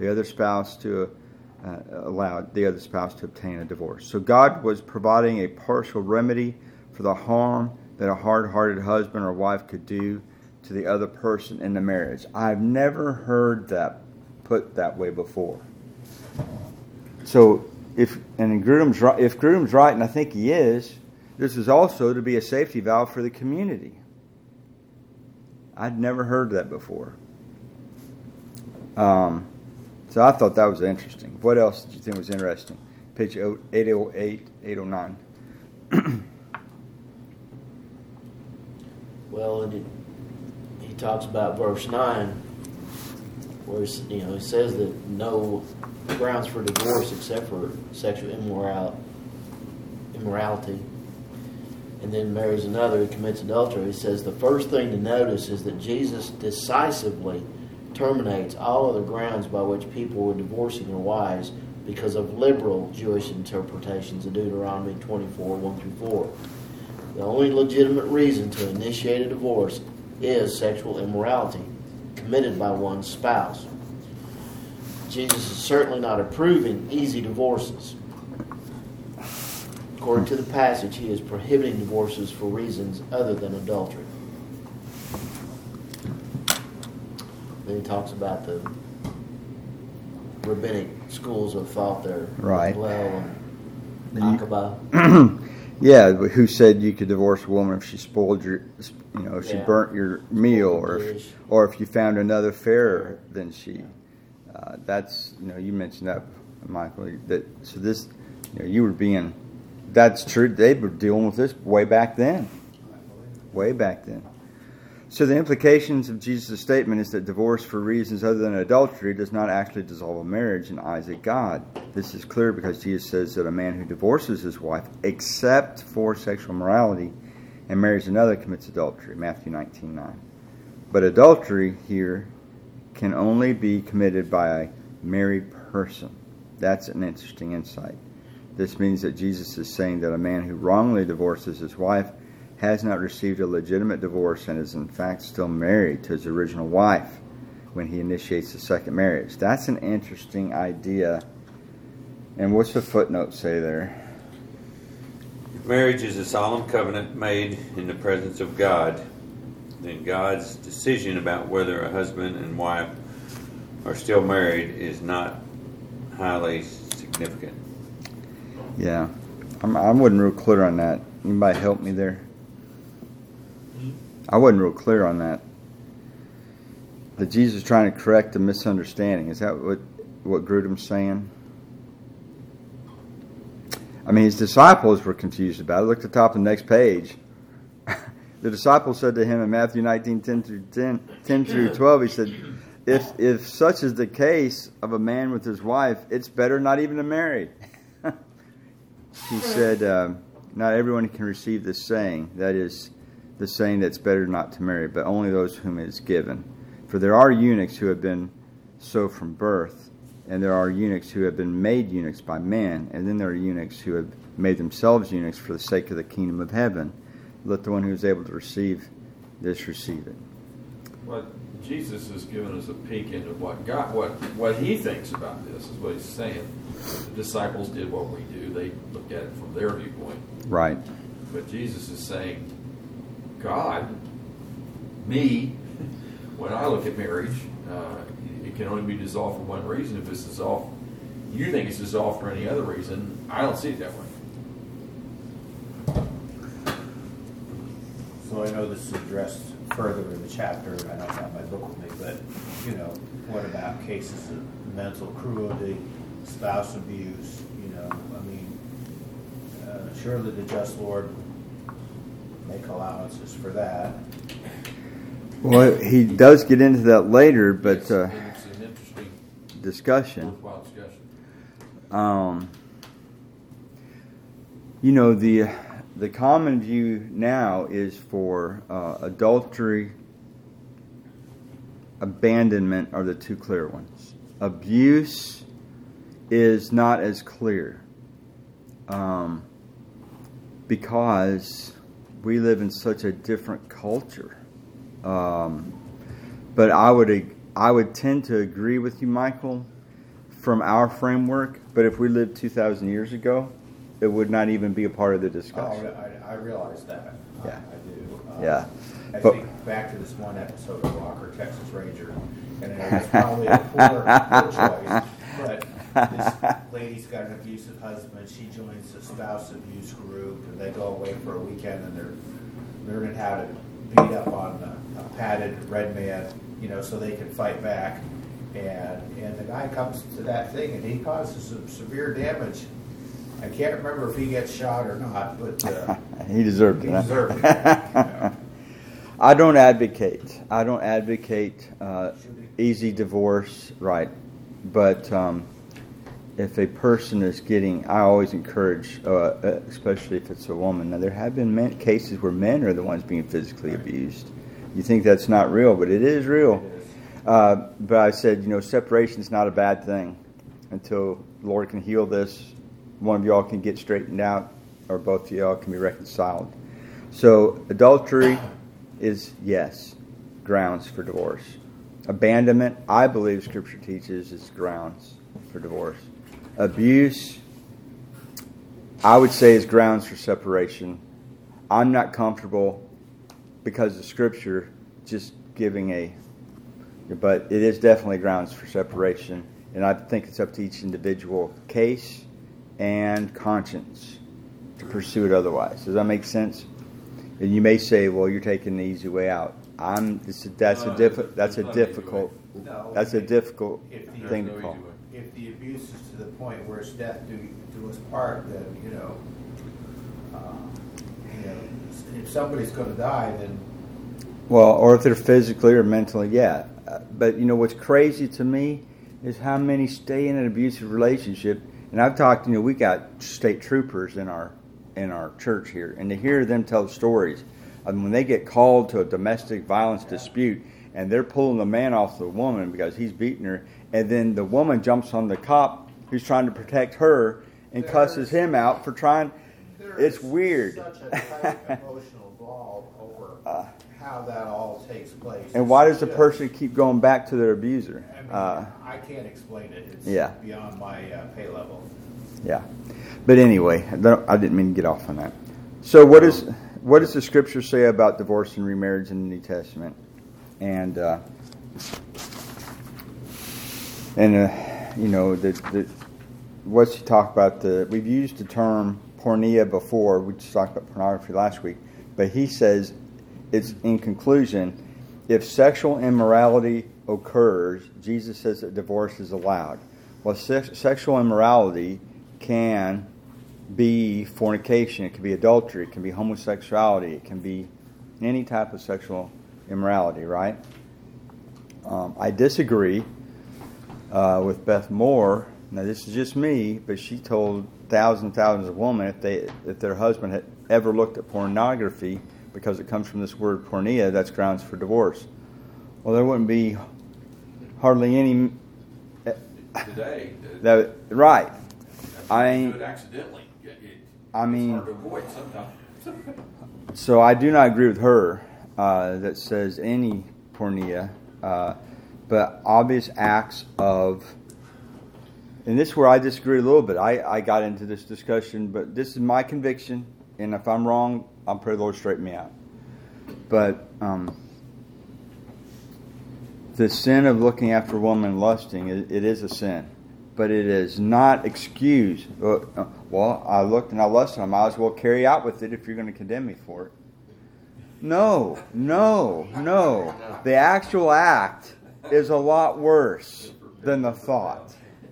Allowed the other spouse to obtain a divorce. So God was providing a partial remedy for the harm that a hard-hearted husband or wife could do to the other person in the marriage. I've never heard that put that way before. So if Grudem's right, and I think he is, this is also to be a safety valve for the community. I'd never heard that before. So I thought that was interesting. What else did you think was interesting? Page 808, 809. Well, and he talks about verse 9, where he says that no grounds for divorce except for sexual immorality, and then marries another who commits adultery. He says the first thing to notice is that Jesus decisively terminates all other grounds by which people were divorcing their wives because of liberal Jewish interpretations of Deuteronomy 24, 1-4. The only legitimate reason to initiate a divorce is sexual immorality committed by one's spouse. Jesus is certainly not approving easy divorces. According to the passage, he is prohibiting divorces for reasons other than adultery. Then he talks about the rabbinic schools of thought there, right? Hillel and Aqaba. Yeah, who said you could divorce a woman if she spoiled your, if she burnt your meal, or if you found another fairer than she. That's you mentioned that, Michael. You were being. That's true. They were dealing with this way back then. Way back then. So the implications of Jesus' statement is that divorce for reasons other than adultery does not actually dissolve a marriage in the eyes of God. This is clear because Jesus says that a man who divorces his wife except for sexual morality and marries another commits adultery, Matthew 19:9. But adultery here can only be committed by a married person. That's an interesting insight. This means that Jesus is saying that a man who wrongly divorces his wife has not received a legitimate divorce and is in fact still married to his original wife when he initiates the second marriage. That's an interesting idea. And what's the footnote say there? Marriage is a solemn covenant made in the presence of God. Then God's decision about whether a husband and wife are still married is not highly significant. Yeah. I wasn't real clear on that. Anybody help me there? I wasn't real clear on that. That Jesus is trying to correct a misunderstanding. Is that what Grudem's saying? I mean, his disciples were confused about it. Look at the top of the next page. The disciples said to him in Matthew 19:10 through 12, he said, if such is the case of a man with his wife, it's better not even to marry. He said, not everyone can receive this saying. That is, the saying that's better not to marry, but only those whom it is given. For there are eunuchs who have been so from birth, and there are eunuchs who have been made eunuchs by men, and then there are eunuchs who have made themselves eunuchs for the sake of the kingdom of heaven. Let the one who is able to receive this receive it. Well, Jesus has given us a peek into what he thinks about this, is what he's saying. The disciples did what we do. They looked at it from their viewpoint. Right. But Jesus is saying, God, me, when I look at marriage, it can only be dissolved for one reason. If it's dissolved, you think it's dissolved for any other reason, I don't see it that way. So I know this is addressed further in the chapter, and I don't have my book with me, but, what about cases of mental cruelty, spouse abuse, surely the just Lord make allowances for that. Well, he does get into that later, but It's an interesting, discussion. worthwhile discussion. The common view now is for adultery, abandonment are the two clear ones. Abuse is not as clear because we live in such a different culture. But I would tend to agree with you, Michael, from our framework. But if we lived 2,000 years ago, it would not even be a part of the discussion. I realize that. Yeah. I do. Yeah. I But- think back to this one episode of Walker, Texas Ranger, and it was probably a poor choice, but this lady's got an abusive husband. She joins the spouse abuse group, and they go away for a weekend, and they're learning how to beat up on a padded red man, so they can fight back. And the guy comes to that thing, and he causes some severe damage. I can't remember if he gets shot or not, but he deserved it. he huh? deserved it. I don't advocate easy divorce, right? But if a person is getting, I always encourage, especially if it's a woman. Now there have been cases where men are the ones being physically abused. You think that's not real, but it is real. But I said, separation is not a bad thing until the Lord can heal this. One of y'all can get straightened out, or both of y'all can be reconciled. So adultery is, yes, grounds for divorce. Abandonment, I believe Scripture teaches, is grounds for divorce. Abuse, I would say, is grounds for separation. I'm not comfortable because of Scripture just giving but it is definitely grounds for separation. And I think it's up to each individual case and conscience to pursue it otherwise. Does that make sense? And you may say, "Well, you're taking the easy way out." That's a difficult thing to No call. easy way. If the abuse is to the point where it's death do us part, then if somebody's going to die, then Well, or if they're physically or mentally, yeah. But what's crazy to me is how many stay in an abusive relationship. And I've talked, we got state troopers in our church here, and to hear them tell stories of when they get called to a domestic violence dispute, and they're pulling the man off the woman because he's beating her, and then the woman jumps on the cop who's trying to protect her and cusses him out for trying. It's weird. Such a tight emotional ball over how that all takes place. And why does the It's person keep going back to their abuser? I can't explain it. It's beyond my pay level. Yeah. But anyway, I didn't mean to get off on that. So what does the Scripture say about divorce and remarriage in the New Testament? And what's he talk about? We've used the term porneia before. We just talked about pornography last week. But he says, it's in conclusion, if sexual immorality occurs, Jesus says that divorce is allowed. Well, sexual immorality can be fornication, it can be adultery, it can be homosexuality, it can be any type of sexual immorality, right? I disagree with Beth Moore. Now, this is just me, but she told thousands of women if their husband had ever looked at pornography, because it comes from this word porneia, that's grounds for divorce. Well, there wouldn't be hardly any Today, right. do it accidentally. It's hard to avoid sometimes. So I do not agree with her that says any porneia but obvious acts of, and this is where I disagree a little bit. I got into this discussion, but this is my conviction, and if I'm wrong, I'll pray the Lord straighten me out. But the sin of looking after a woman and lusting, it is a sin. But it is not excused. Well, I looked and I lusted. I might as well carry out with it if you're going to condemn me for it. No. The actual act is a lot worse than the thought.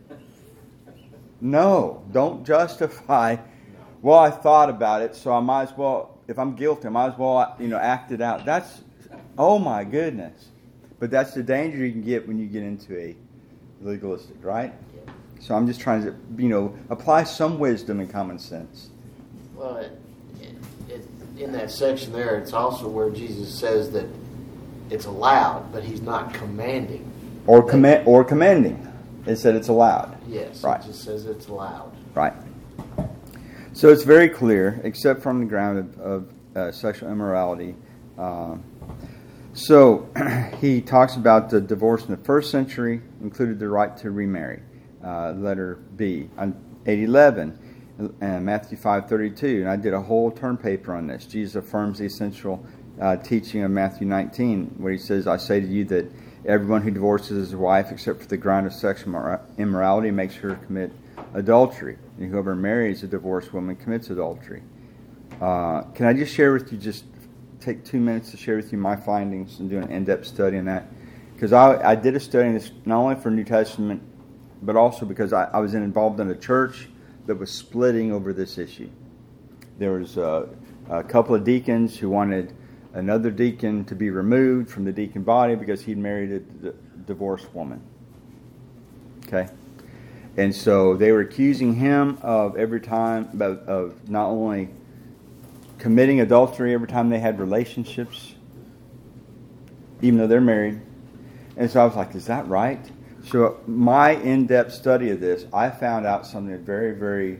No, don't justify, well, I thought about it, so I might as well, if I'm guilty, I might as well, act it out. That's, oh my goodness. But that's the danger you can get when you get into a legalistic, right? So I'm just trying to, apply some wisdom and common sense. Well, in that section there, it's also where Jesus says that it's allowed, but he's not commanding. Or commending. It said it's allowed. Yes, right. It just says it's allowed. Right. So it's very clear, except from the ground of sexual immorality. So he talks about the divorce in the first century, included the right to remarry. Letter B. On 8:11, and Matthew 5:32, and I did a whole term paper on this. Jesus affirms the essential teaching of Matthew 19, where he says, I say to you that everyone who divorces his wife except for the ground of sexual immorality makes her commit adultery. And whoever marries a divorced woman commits adultery. Can I just share with you, just take 2 minutes to share with you my findings and do an in-depth study on that? Because I did a study on this not only for New Testament, but also because I was involved in a church that was splitting over this issue. There was a couple of deacons who wanted another deacon to be removed from the deacon body because he'd married a divorced woman. Okay? And so they were accusing him of of not only committing adultery every time they had relationships, even though they're married. And so I was like, is that right? So my in-depth study of this, I found out something very, very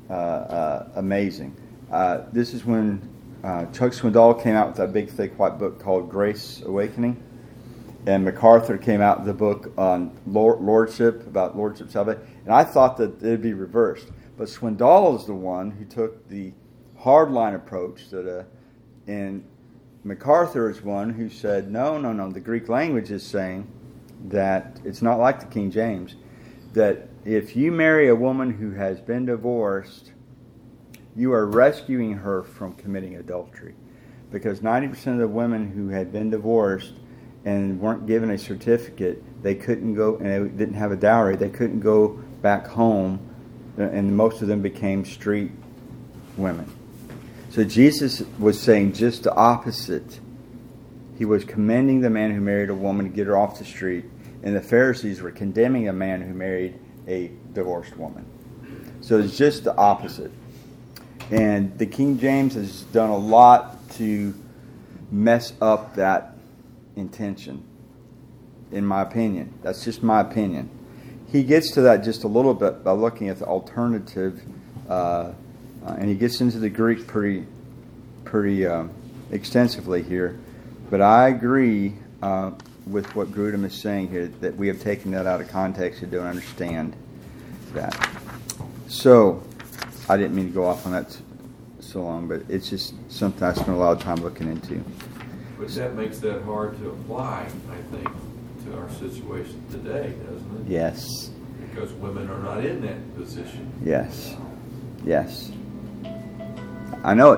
amazing. This is when Chuck Swindoll came out with that big, thick, white book called Grace Awakening. And MacArthur came out with the book on lordship, about lordship salvation. And I thought that it would be reversed. But Swindoll is the one who took the hardline approach, and MacArthur is one who said, no, the Greek language is saying that it's not like the King James, that if you marry a woman who has been divorced, you are rescuing her from committing adultery. Because 90% of the women who had been divorced and weren't given a certificate, they couldn't go, and they didn't have a dowry, they couldn't go back home, and most of them became street women. So Jesus was saying just the opposite. He was commending the man who married a woman to get her off the street, and the Pharisees were condemning a man who married a divorced woman. So it's just the opposite. And the King James has done a lot to mess up that intention, in my opinion. That's just my opinion. He gets to that just a little bit by looking at the alternative, and he gets into the Greek pretty extensively here. But I agree with what Grudem is saying here, that we have taken that out of context and don't understand that. So, I didn't mean to go off on that so long, but it's just something I spent a lot of time looking into. But that makes that hard to apply, I think, to our situation today, doesn't it? Yes. Because women are not in that position. Yes. I know it.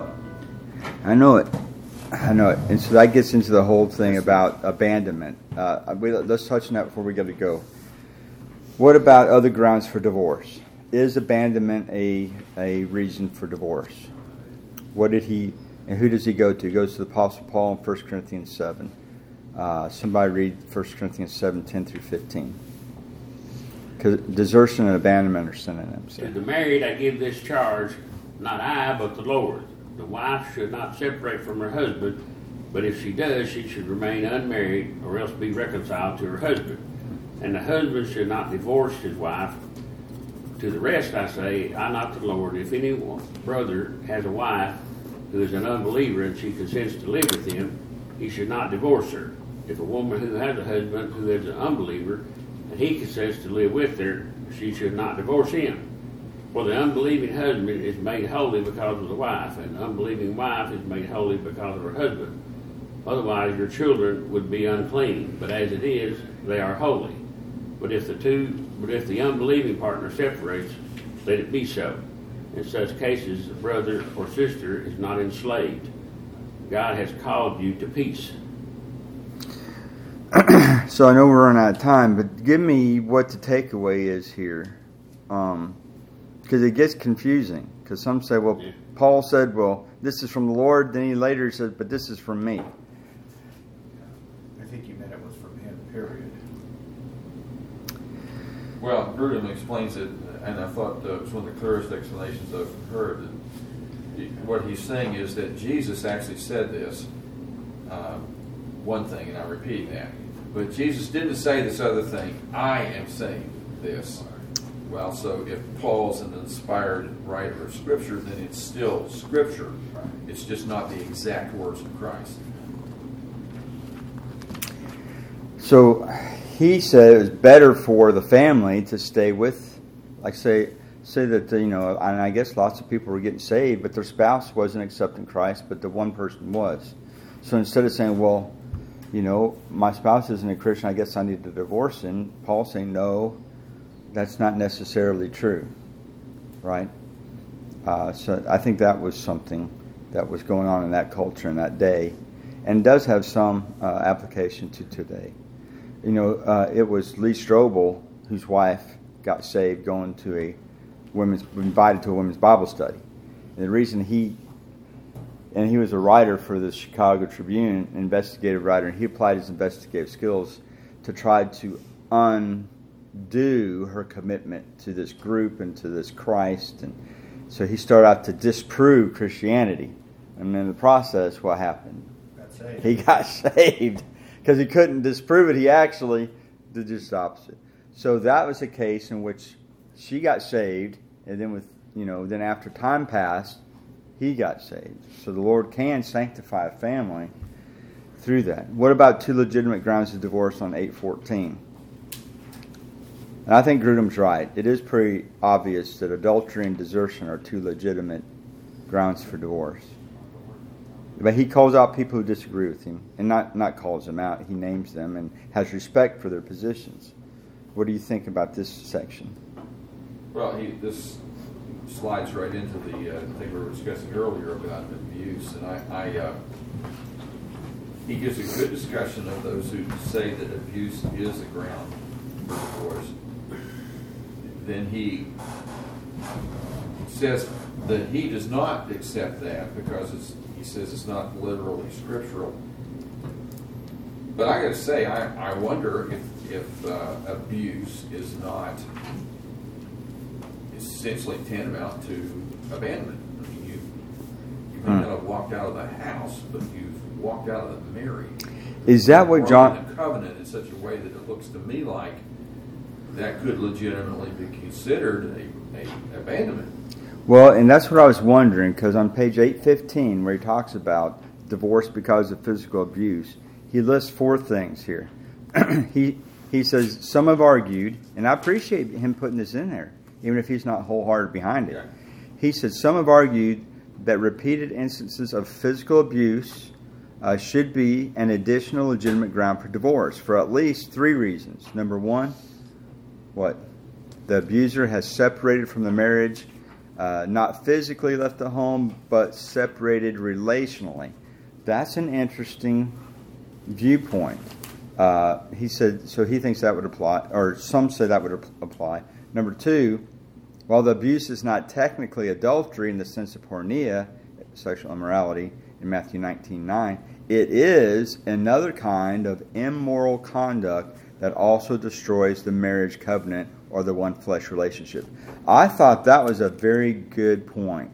And so that gets into the whole thing about abandonment. Let's touch on that before we get to go. What about other grounds for divorce? Is abandonment a reason for divorce? What did he, and who does he go to? He goes to the Apostle Paul in 1 Corinthians 7. Somebody read 1 Corinthians 7, 10 through 15. Because desertion and abandonment are synonyms. To the married I give this charge, not I, but the Lord. The wife should not separate from her husband, but if she does, she should remain unmarried or else be reconciled to her husband. And the husband should not divorce his wife. To the rest I say, I not the Lord. If any brother has a wife who is an unbeliever and she consents to live with him, he should not divorce her. If a woman who has a husband who is an unbeliever, and he consents to live with her, she should not divorce him. For the unbelieving husband is made holy because of the wife, and the unbelieving wife is made holy because of her husband. Otherwise your children would be unclean, but as it is, they are holy. But if the unbelieving partner separates, let it be so. In such cases, the brother or sister is not enslaved. God has called you to peace. So I know we're running out of time, but give me what the takeaway is here. Because it gets confusing. Because some say, well, Yeah. Paul said, well, this is from the Lord. Then he later says, but this is from me. I think you meant it was from him, period. Well, Grudem explains it, and I thought it was one of the clearest explanations I've heard. What he's saying is that Jesus actually said this, one thing, and I'm repeating that. But Jesus didn't say this other thing. I am saying this. Well, so if Paul's an inspired writer of Scripture, then it's still Scripture. It's just not the exact words of Christ. So he said it was better for the family to stay with, like say that, and I guess lots of people were getting saved, but their spouse wasn't accepting Christ, but the one person was. So instead of saying, well, my spouse isn't a Christian, I guess I need to divorce him, Paul's saying, no, that's not necessarily true, right? So I think that was something that was going on in that culture in that day, and does have some application to today. It was Lee Strobel, whose wife got saved, invited to a women's Bible study. And the reason he was a writer for the Chicago Tribune, an investigative writer, and he applied his investigative skills to try to undo her commitment to this group and to this Christ. And so he started out to disprove Christianity. And in the process, what happened? He got saved. Because he couldn't disprove it, he actually did just the opposite. So that was a case in which she got saved, and then then after time passed, he got saved. So the Lord can sanctify a family through that. What about two legitimate grounds of divorce on 8:14? And I think Grudem's right. It is pretty obvious that adultery and desertion are two legitimate grounds for divorce. But he calls out people who disagree with him, and not calls them out. He names them and has respect for their positions. What do you think about this section? Well, this slides right into the thing we were discussing earlier about abuse, and he gives a good discussion of those who say that abuse is a ground for divorce. Then he says that he does not accept that because he says it's not literally scriptural. But I got to say, I wonder if abuse is not essentially tantamount to abandonment. I mean, you may not have walked out of the house, but you've walked out of the marriage. Is that what John? The covenant in such a way that it looks to me like that could legitimately be considered a abandonment. Well, and that's what I was wondering, because on page 815, where he talks about divorce because of physical abuse, he lists 4 things here. He says, some have argued, and I appreciate him putting this in there, even if he's not wholehearted behind it. Yeah. He said, some have argued that repeated instances of physical abuse should be an additional legitimate ground for divorce for at least 3 reasons. Number 1, what? The abuser has separated from the marriage, not physically left the home, but separated relationally. That's an interesting viewpoint. He said, so he thinks that would apply, or some say that would apply. Number 2, while the abuse is not technically adultery in the sense of porneia, sexual immorality, in Matthew 19:9, it is another kind of immoral conduct that also destroys the marriage covenant or the one flesh relationship. I thought that was a very good point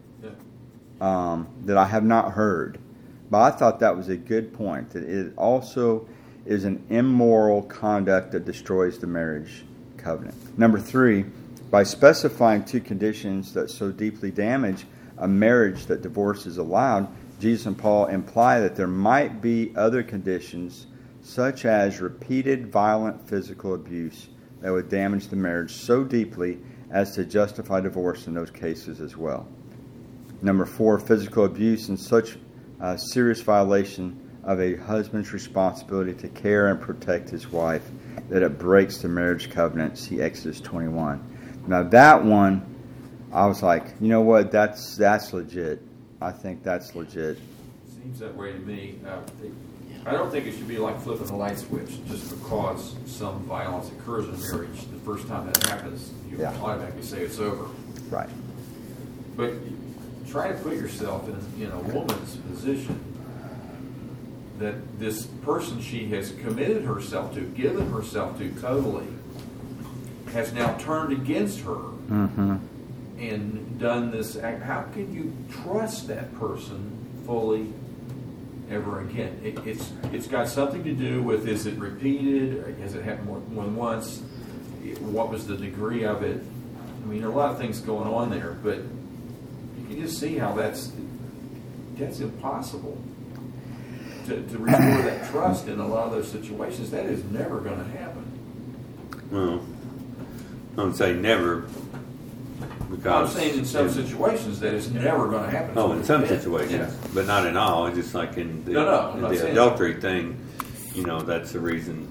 that I have not heard. But I thought that was a good point, that it also is an immoral conduct that destroys the marriage covenant. Number 3, by specifying 2 conditions that so deeply damage a marriage that divorce is allowed, Jesus and Paul imply that there might be other conditions such as repeated violent physical abuse that would damage the marriage so deeply as to justify divorce in those cases as well. Number 4, physical abuse in such serious violation of a husband's responsibility to care and protect his wife that it breaks the marriage covenant. See Exodus 21. Now that one, I was like, you know what, that's legit. I think that's legit. Seems that way to me. I don't think it should be like flipping a light switch just because some violence occurs in marriage. The first time that happens, you automatically say it's over. Right. But try to put yourself in a woman's position that this person she has committed herself to, given herself to totally, has now turned against her and done this act. How can you trust that person fully ever again? It's got something to do with, is it repeated? Has it happened more than once? What was the degree of it? I mean, there are a lot of things going on there, but you can just see how that's impossible to restore that trust in a lot of those situations. That is never going to happen. Well, I would say never, because I'm saying in some situations that is never going to happen. Oh, in some situations, but not in all. It's just like in the adultery thing. That's the reason.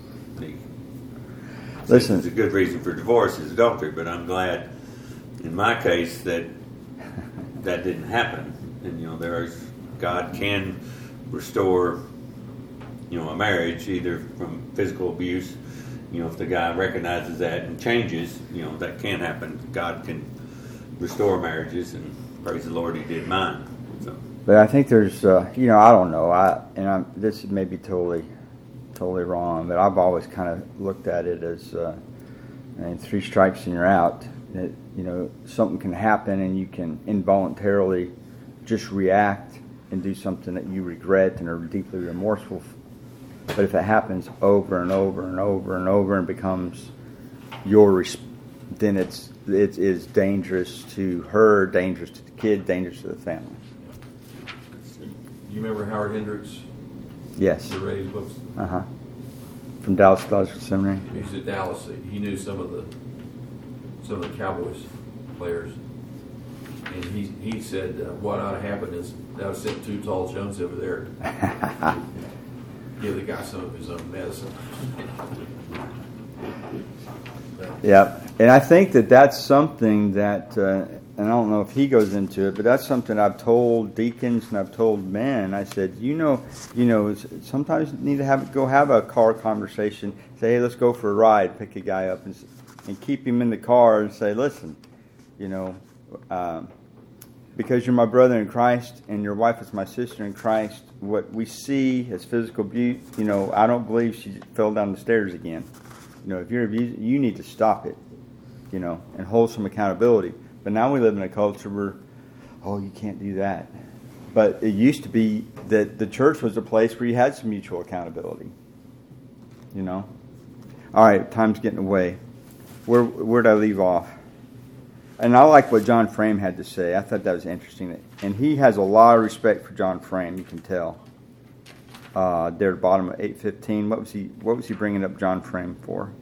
Listen, it's a good reason for divorce is adultery. But I'm glad, in my case, that didn't happen. And God can restore, a marriage either from physical abuse. If the guy recognizes that and changes, that can happen. God can restore marriages, and praise the Lord, He did mine. So. But I think there's, I don't know. This may be totally wrong, but I've always kind of looked at it as, 3 strikes and you're out. That, something can happen and you can involuntarily just react and do something that you regret and are deeply remorseful. But if it happens over and over and over and over and becomes then it is dangerous to her, dangerous to the kid, dangerous to the family. You remember Howard Hendricks? Yes. The Ray's books? From Dallas Theological Seminary. He was at Dallas. He knew some of the Cowboys players. And he said what ought to happen is they ought to send 2 tall Jones over there. Give the guy some of his own medicine. Yeah, and I think that's something that, and I don't know if he goes into it, but that's something I've told deacons and I've told men. I said, sometimes you need to go have a car conversation. Say, hey, let's go for a ride. Pick a guy up and keep him in the car and say, listen, because you're my brother in Christ and your wife is my sister in Christ, what we see as physical abuse, I don't believe she fell down the stairs again. If you're abusing, you need to stop it, and hold some accountability. But now we live in a culture where, you can't do that. But it used to be that the church was a place where you had some mutual accountability. All right, time's getting away. Where'd I leave off? And I like what John Frame had to say. I thought that was interesting. And he has a lot of respect for John Frame, you can tell. There at the bottom of 8:15. What was he bringing up John Frame for?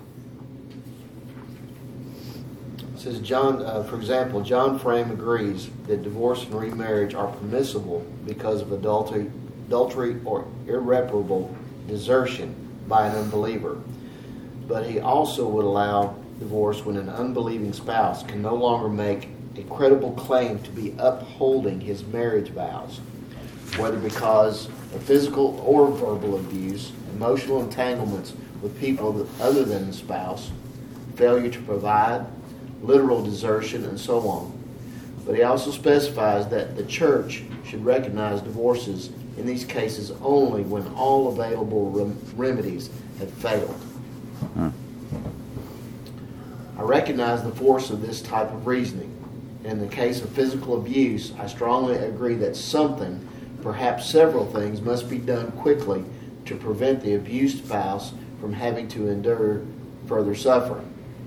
It says for example, John Frame agrees that divorce and remarriage are permissible because of adultery or irreparable desertion by an unbeliever. But he also would allow divorce when an unbelieving spouse can no longer make a credible claim to be upholding his marriage vows, whether because of physical or verbal abuse, emotional entanglements with people other than the spouse, failure to provide, literal desertion, and so on. But he also specifies that the church should recognize divorces in these cases only when all available remedies have failed. I recognize the force of this type of reasoning. In the case of physical abuse, I strongly agree that something, perhaps several things, must be done quickly to prevent the abused spouse from having to endure further suffering.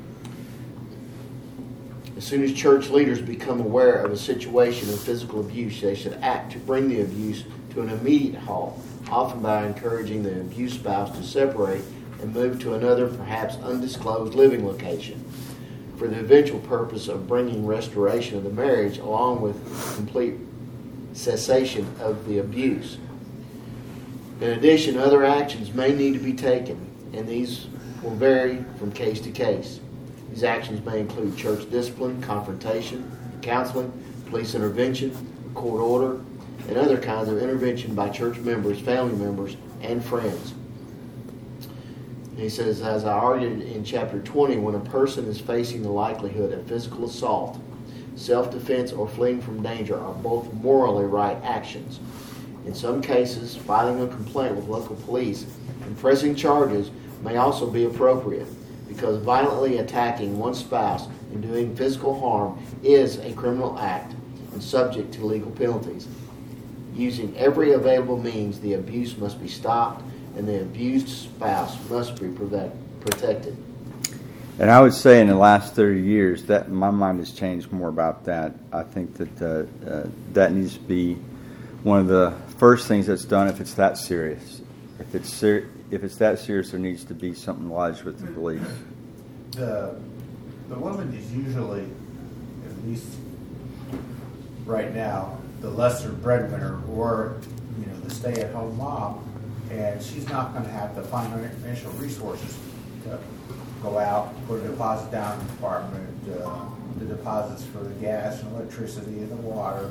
As soon as church leaders become aware of a situation of physical abuse, they should act to bring the abuse to an immediate halt often by encouraging the abused spouse to separate and move to another, perhaps undisclosed living location, for the eventual purpose of bringing restoration of the marriage along with complete cessation of the abuse. In addition, other actions may need to be taken, and these will vary from case to case. These actions may include church discipline, confrontation, counseling, police intervention, court order, and other kinds of intervention by church members, family members, and friends. He says, as I argued in chapter 20, when a person is facing the likelihood of physical assault, self-defense, or fleeing from danger are both morally right actions. In some cases, filing a complaint with local police and pressing charges may also be appropriate, because violently attacking one's spouse and doing physical harm is a criminal act and subject to legal penalties. Using every available means, the abuse must be stopped, and the abused spouse must be protected. And I would say in the last 30 years that my mind has changed more about that. I think that that needs to be one of the first things that's done if it's that serious. If it's that serious, there needs to be something lodged with the police. The woman is usually, at least right now, the lesser breadwinner, or the stay-at-home mom, and she's not going to have the financial resources to go out, put a deposit down in the apartment, the deposits for the gas and electricity and the water.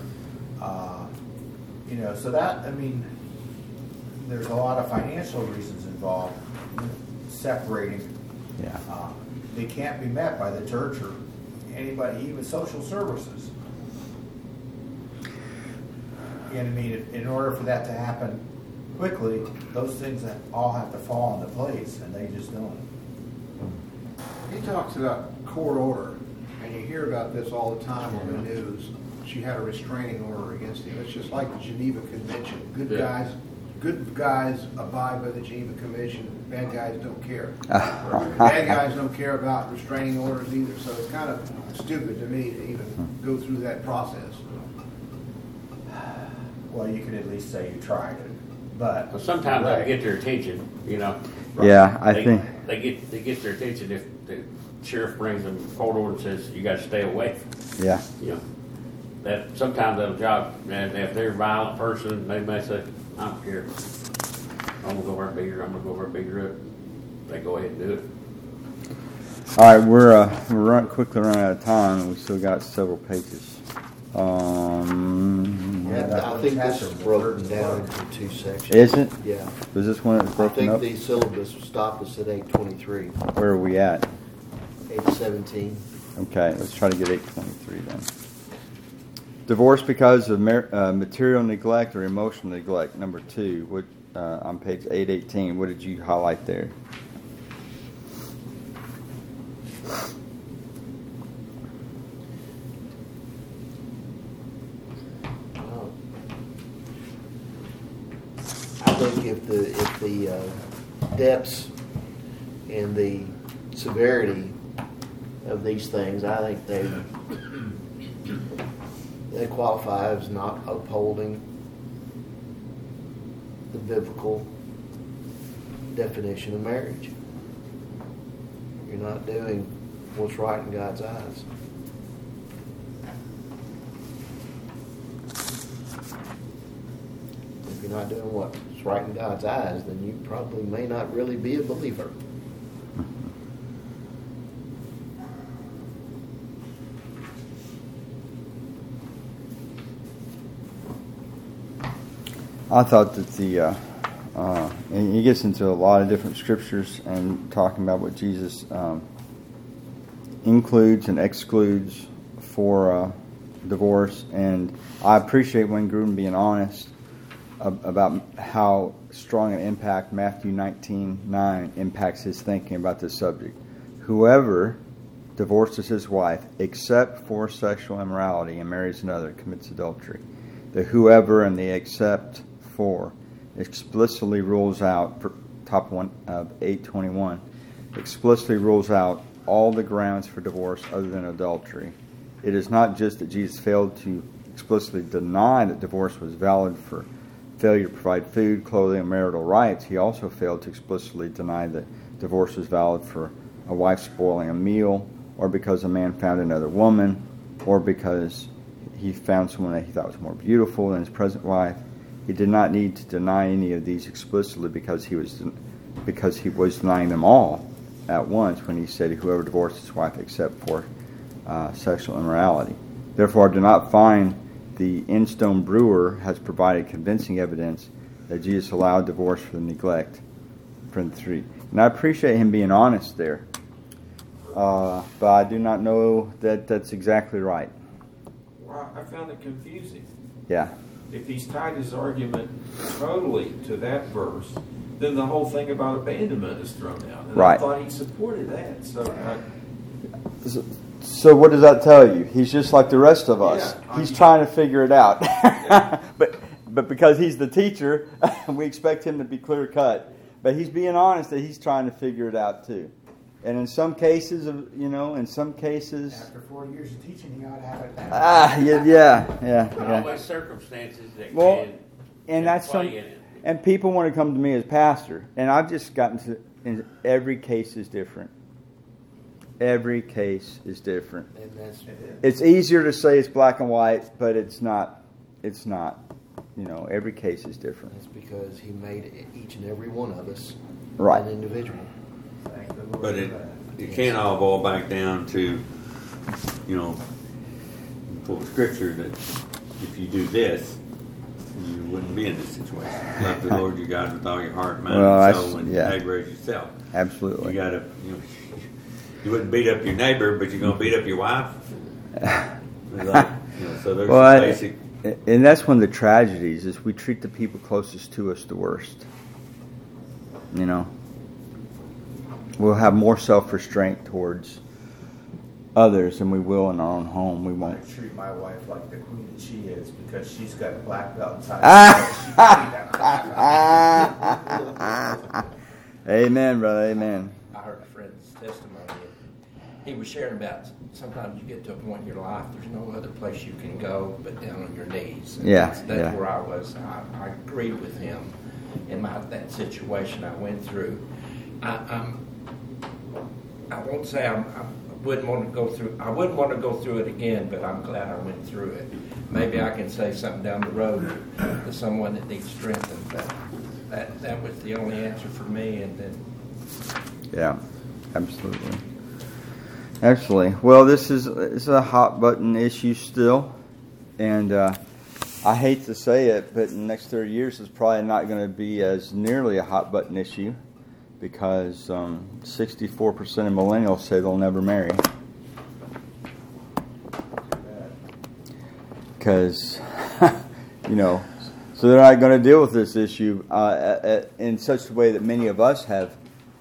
So that, there's a lot of financial reasons involved in separating. Yeah. They can't be met by the church or anybody, even social services. And in order for that to happen quickly, those things all have to fall into place, and they just don't. He talks about court order, and you hear about this all the time on the news. She had a restraining order against him. It's just like the Geneva Convention. Good guys abide by the Geneva Convention. Bad guys don't care. Bad guys don't care about restraining orders either. So it's kind of stupid to me to even go through that process. Well, you could at least say you tried it, but sometimes that'll get their attention. Right. Yeah, I think they get their attention if the sheriff brings them a court order and says you got to stay away. Yeah. That sometimes that'll job. And if they're a violent person, they may say, "I don't care. I'm gonna go over and beat her. I'm gonna go over and beat her up." They go ahead and do it. All right, we're quickly running out of time, and we still got several pages. I think this is broken down into two sections. Is it? Yeah. Was this one that was broken up? I think the syllabus stopped us at 8:23. Where are we at? 8:17. Okay, let's try to get 8:23 then. Divorce because of material neglect or emotional neglect. Number 2. On page 818. What did you highlight there? I think if the depths and the severity of these things, I think they qualify as not upholding the biblical definition of marriage. You're not doing what's right in God's eyes. If you're not doing what's right in God's eyes, then you probably may not really be a believer. I thought that and he gets into a lot of different scriptures and talking about what Jesus includes and excludes for divorce. And I appreciate Wayne Grudem being honest about how strong an impact Matthew 19:9 impacts his thinking about this subject. Whoever divorces his wife except for sexual immorality and marries another commits adultery. The whoever and the except for explicitly rules out, top one of 821, explicitly rules out all the grounds for divorce other than adultery. It is not just that Jesus failed to explicitly deny that divorce was valid for failure to provide food, clothing, and marital rights, he also failed to explicitly deny that divorce was valid for a wife spoiling a meal, or because a man found another woman, or because he found someone that he thought was more beautiful than his present wife. He did not need to deny any of these explicitly because he was denying them all at once when he said, whoever divorced his wife except for sexual immorality. Therefore, I do not find the Instone Brewer has provided convincing evidence that Jesus allowed divorce for neglect from the three. And I appreciate him being honest there. But I do not know that that's exactly right. Well, I found it confusing. Yeah. If he's tied his argument totally to that verse, then the whole thing about abandonment is thrown out. And Right. I thought he supported that. So what does that tell you? He's just like the rest of us. Yeah, He's trying to figure it out. But because he's the teacher, we expect him to be clear cut. But he's being honest that he's trying to figure it out too. And in some cases, After 4 years of teaching, he ought to have it down. yeah. Always circumstances that Well, can and that's play some, in it. and people want to come to me as pastor, and I've just gotten to, and every case is different. Every case is different. And that's It's easier to say it's black and white, but it's not. It's not. Every case is different. that's because he made each and every one of us Right. an individual. Thank the Lord But for it that. can't all boil back down to, full scripture that if you do this, you wouldn't be in this situation. Love the Lord your God with all your heart, mind, Well, and that's- soul, and yeah. neighbor as yourself. Absolutely. You gotta, you wouldn't beat up your neighbor, but you're gonna beat up your wife. So there's Well, basic. and that's one of the tragedies is we treat the people closest to us the worst. We'll have more self-restraint towards others than we will in our own home. We I won't. treat my wife like the queen that she is because she's got a black belt inside. Amen, brother. Amen. I heard a friend's testimony. He was sharing about sometimes you get to a point in your life, there's no other place you can go but down on your knees. And Yeah, that's yeah. where I was. I agreed with him in that situation I went through. I won't say I wouldn't want to go through. I wouldn't want to go through it again, but I'm glad I went through it. Maybe I can say something down the road to someone that needs strengthened. But that was the only answer for me. And then Yeah, absolutely. Absolutely. Well, this is a hot button issue still, and I hate to say it, but in the next 30 years, it's probably not going to be as nearly a hot button issue because 64% of millennials say they'll never marry. Because, so they're not going to deal with this issue in such a way that many of us have,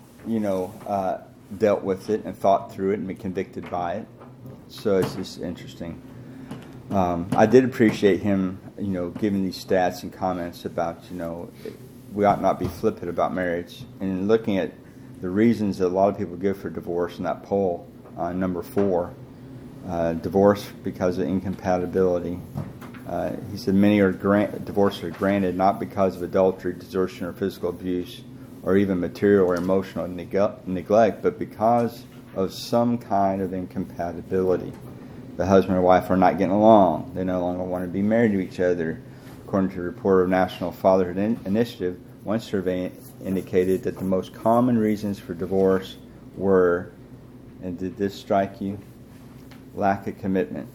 dealt with it and thought through it and been convicted by it. So it's just interesting. I did appreciate him, giving these stats and comments about, we ought not be flippant about marriage. And looking at the reasons that a lot of people give for divorce in that poll, number 4, divorce because of incompatibility. He said many divorces are granted not because of adultery, desertion, or physical abuse, or even material or emotional neglect, but because of some kind of incompatibility. The husband or wife are not getting along. They no longer want to be married to each other. According to a report of National Fatherhood Initiative, one survey indicated that the most common reasons for divorce were, and did this strike you? Lack of commitment,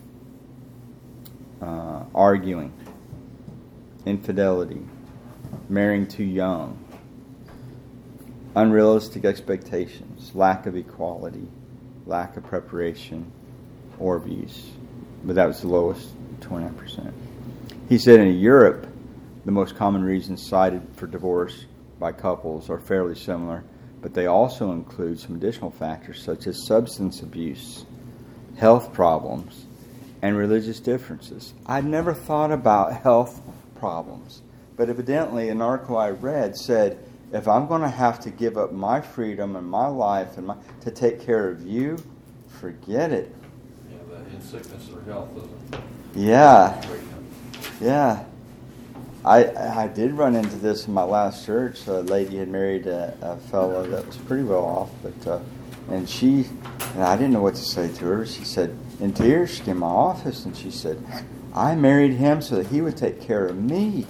arguing, infidelity, marrying too young, unrealistic expectations, lack of equality, lack of preparation, or abuse. But that was the lowest, 29%. He said in Europe, the most common reasons cited for divorce by couples are fairly similar, but they also include some additional factors such as substance abuse, health problems, and religious differences. I'd never thought about health problems, but evidently an article I read said, if I'm going to have to give up my freedom and my life and to take care of you, forget it. Yeah, the in sickness or health isn't. Yeah. Yeah. I did run into this in my last church. A lady had married a fellow that was pretty well off, but and I didn't know what to say to her. She said, in tears, she came to my office and she said, I married him so that he would take care of me.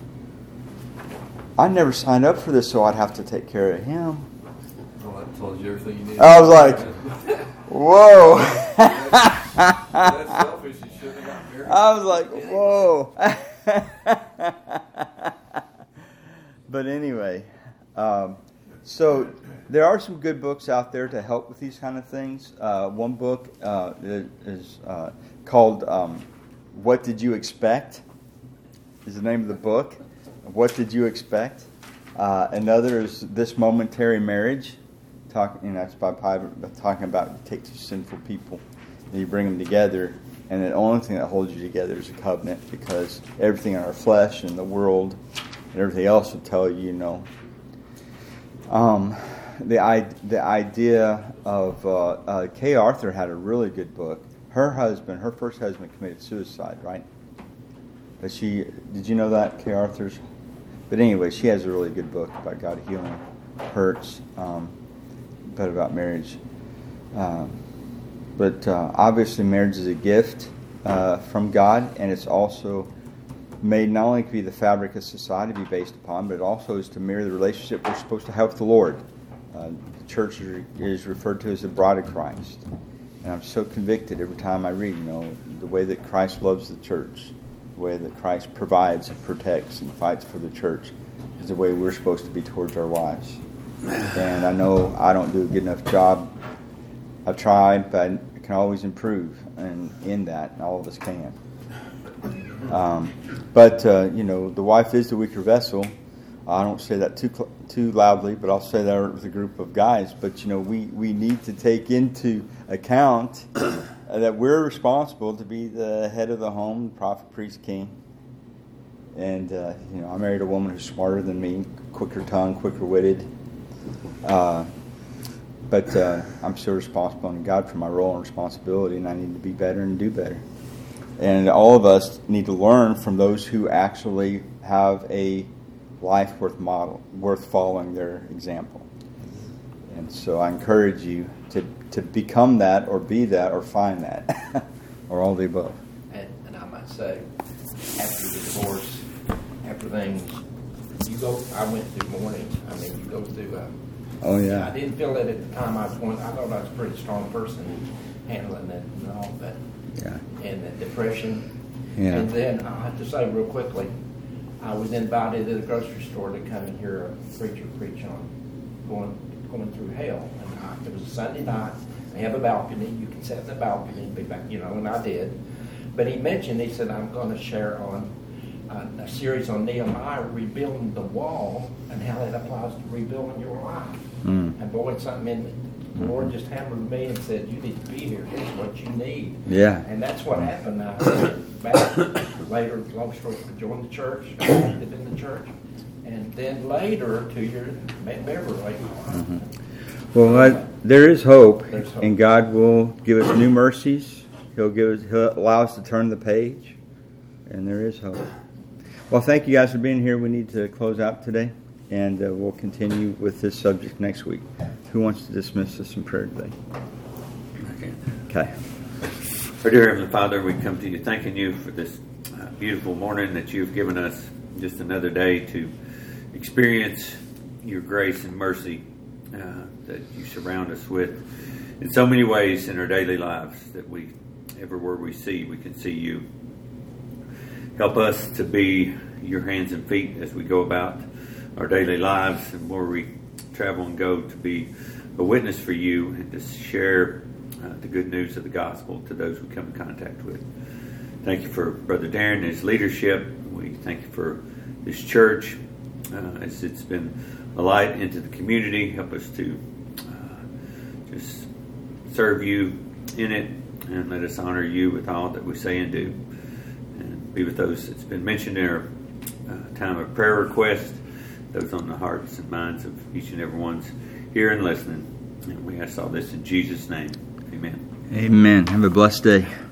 I never signed up for this so I'd have to take care of him. Well, that told you everything you needed. I was like, whoa. That's selfish. You shouldn't have got married. I was like, whoa. But anyway, so there are some good books out there to help with these kind of things. One book is called What Did You Expect? Is the name of the book. What Did You Expect? Another is This Momentary Marriage. That's by Piper, talking about you take two sinful people and you bring them together, and the only thing that holds you together is a covenant, because everything in our flesh and the world and everything else will tell you, the idea of Kay Arthur had a really good book. Her first husband committed suicide, right? But did you know that, Kay Arthur's? But anyway, she has a really good book about God healing hurts, but about marriage. But obviously marriage is a gift from God, and it's also made not only to be the fabric of society to be based upon, but it also is to mirror the relationship we're supposed to have with the Lord. The church is referred to as the bride of Christ. And I'm so convicted every time I read, the way that Christ loves the church, the way that Christ provides and protects and fights for the church, is the way we're supposed to be towards our wives. And I know I don't do a good enough job. I've tried, but I can always improve in that, and all of us can. But the wife is the weaker vessel. I don't say that too loudly, but I'll say that with a group of guys. But we need to take into account that we're responsible to be the head of the home, prophet, priest, king. And I married a woman who's smarter than me, quicker tongue, quicker witted. But I'm still responsible to God for my role and responsibility, and I need to be better and do better. And all of us need to learn from those who actually have a life worth following their example. And so I encourage you to become that, or be that, or find that, or all the above. And I might say, after the divorce, after things, I went through mourning. You go through. Oh yeah. I didn't feel that at the time. I thought I was a pretty strong person handling it and all that. Yeah. And the depression. Yeah. And then I have to say real quickly, I was invited to the grocery store to come and hear a preacher preach on going through hell. And it was a Sunday night. They have a balcony. You can sit in the balcony and be back, and I did. But he said, I'm going to share on a series on Nehemiah, rebuilding the wall, and how that applies to rebuilding your life. And boy, it's something the Lord just hammered me and said, you need to be here. Here's what you need. Yeah. And that's what happened. I went back later, long story, I joined the church, got active in the church. And then later, 2 years, met Beverly. Mm-hmm. Well, there is hope, and God will give us new mercies. He'll allow us to turn the page, and there is hope. Well, thank you guys for being here. We need to close out today, and we'll continue with this subject next week. Who wants to dismiss us in prayer today? Okay. Our dear Heavenly Father, we come to you thanking you for this beautiful morning that you've given us, just another day to experience your grace and mercy that you surround us with in so many ways in our daily lives, that everywhere we see, we can see you. Help us to be your hands and feet as we go about our daily lives, and where we travel and go, to be a witness for you and to share the good news of the gospel to those we come in contact with. Thank you for Brother Darren and his leadership. We thank you for this church as it's been a light into the community. Help us to just serve you in it, and let us honor you with all that we say and do. And be with those that's been mentioned in our time of prayer request, those on the hearts and minds of each and every one's here and listening. And we ask all this in Jesus' name. Amen. Amen. Have a blessed day.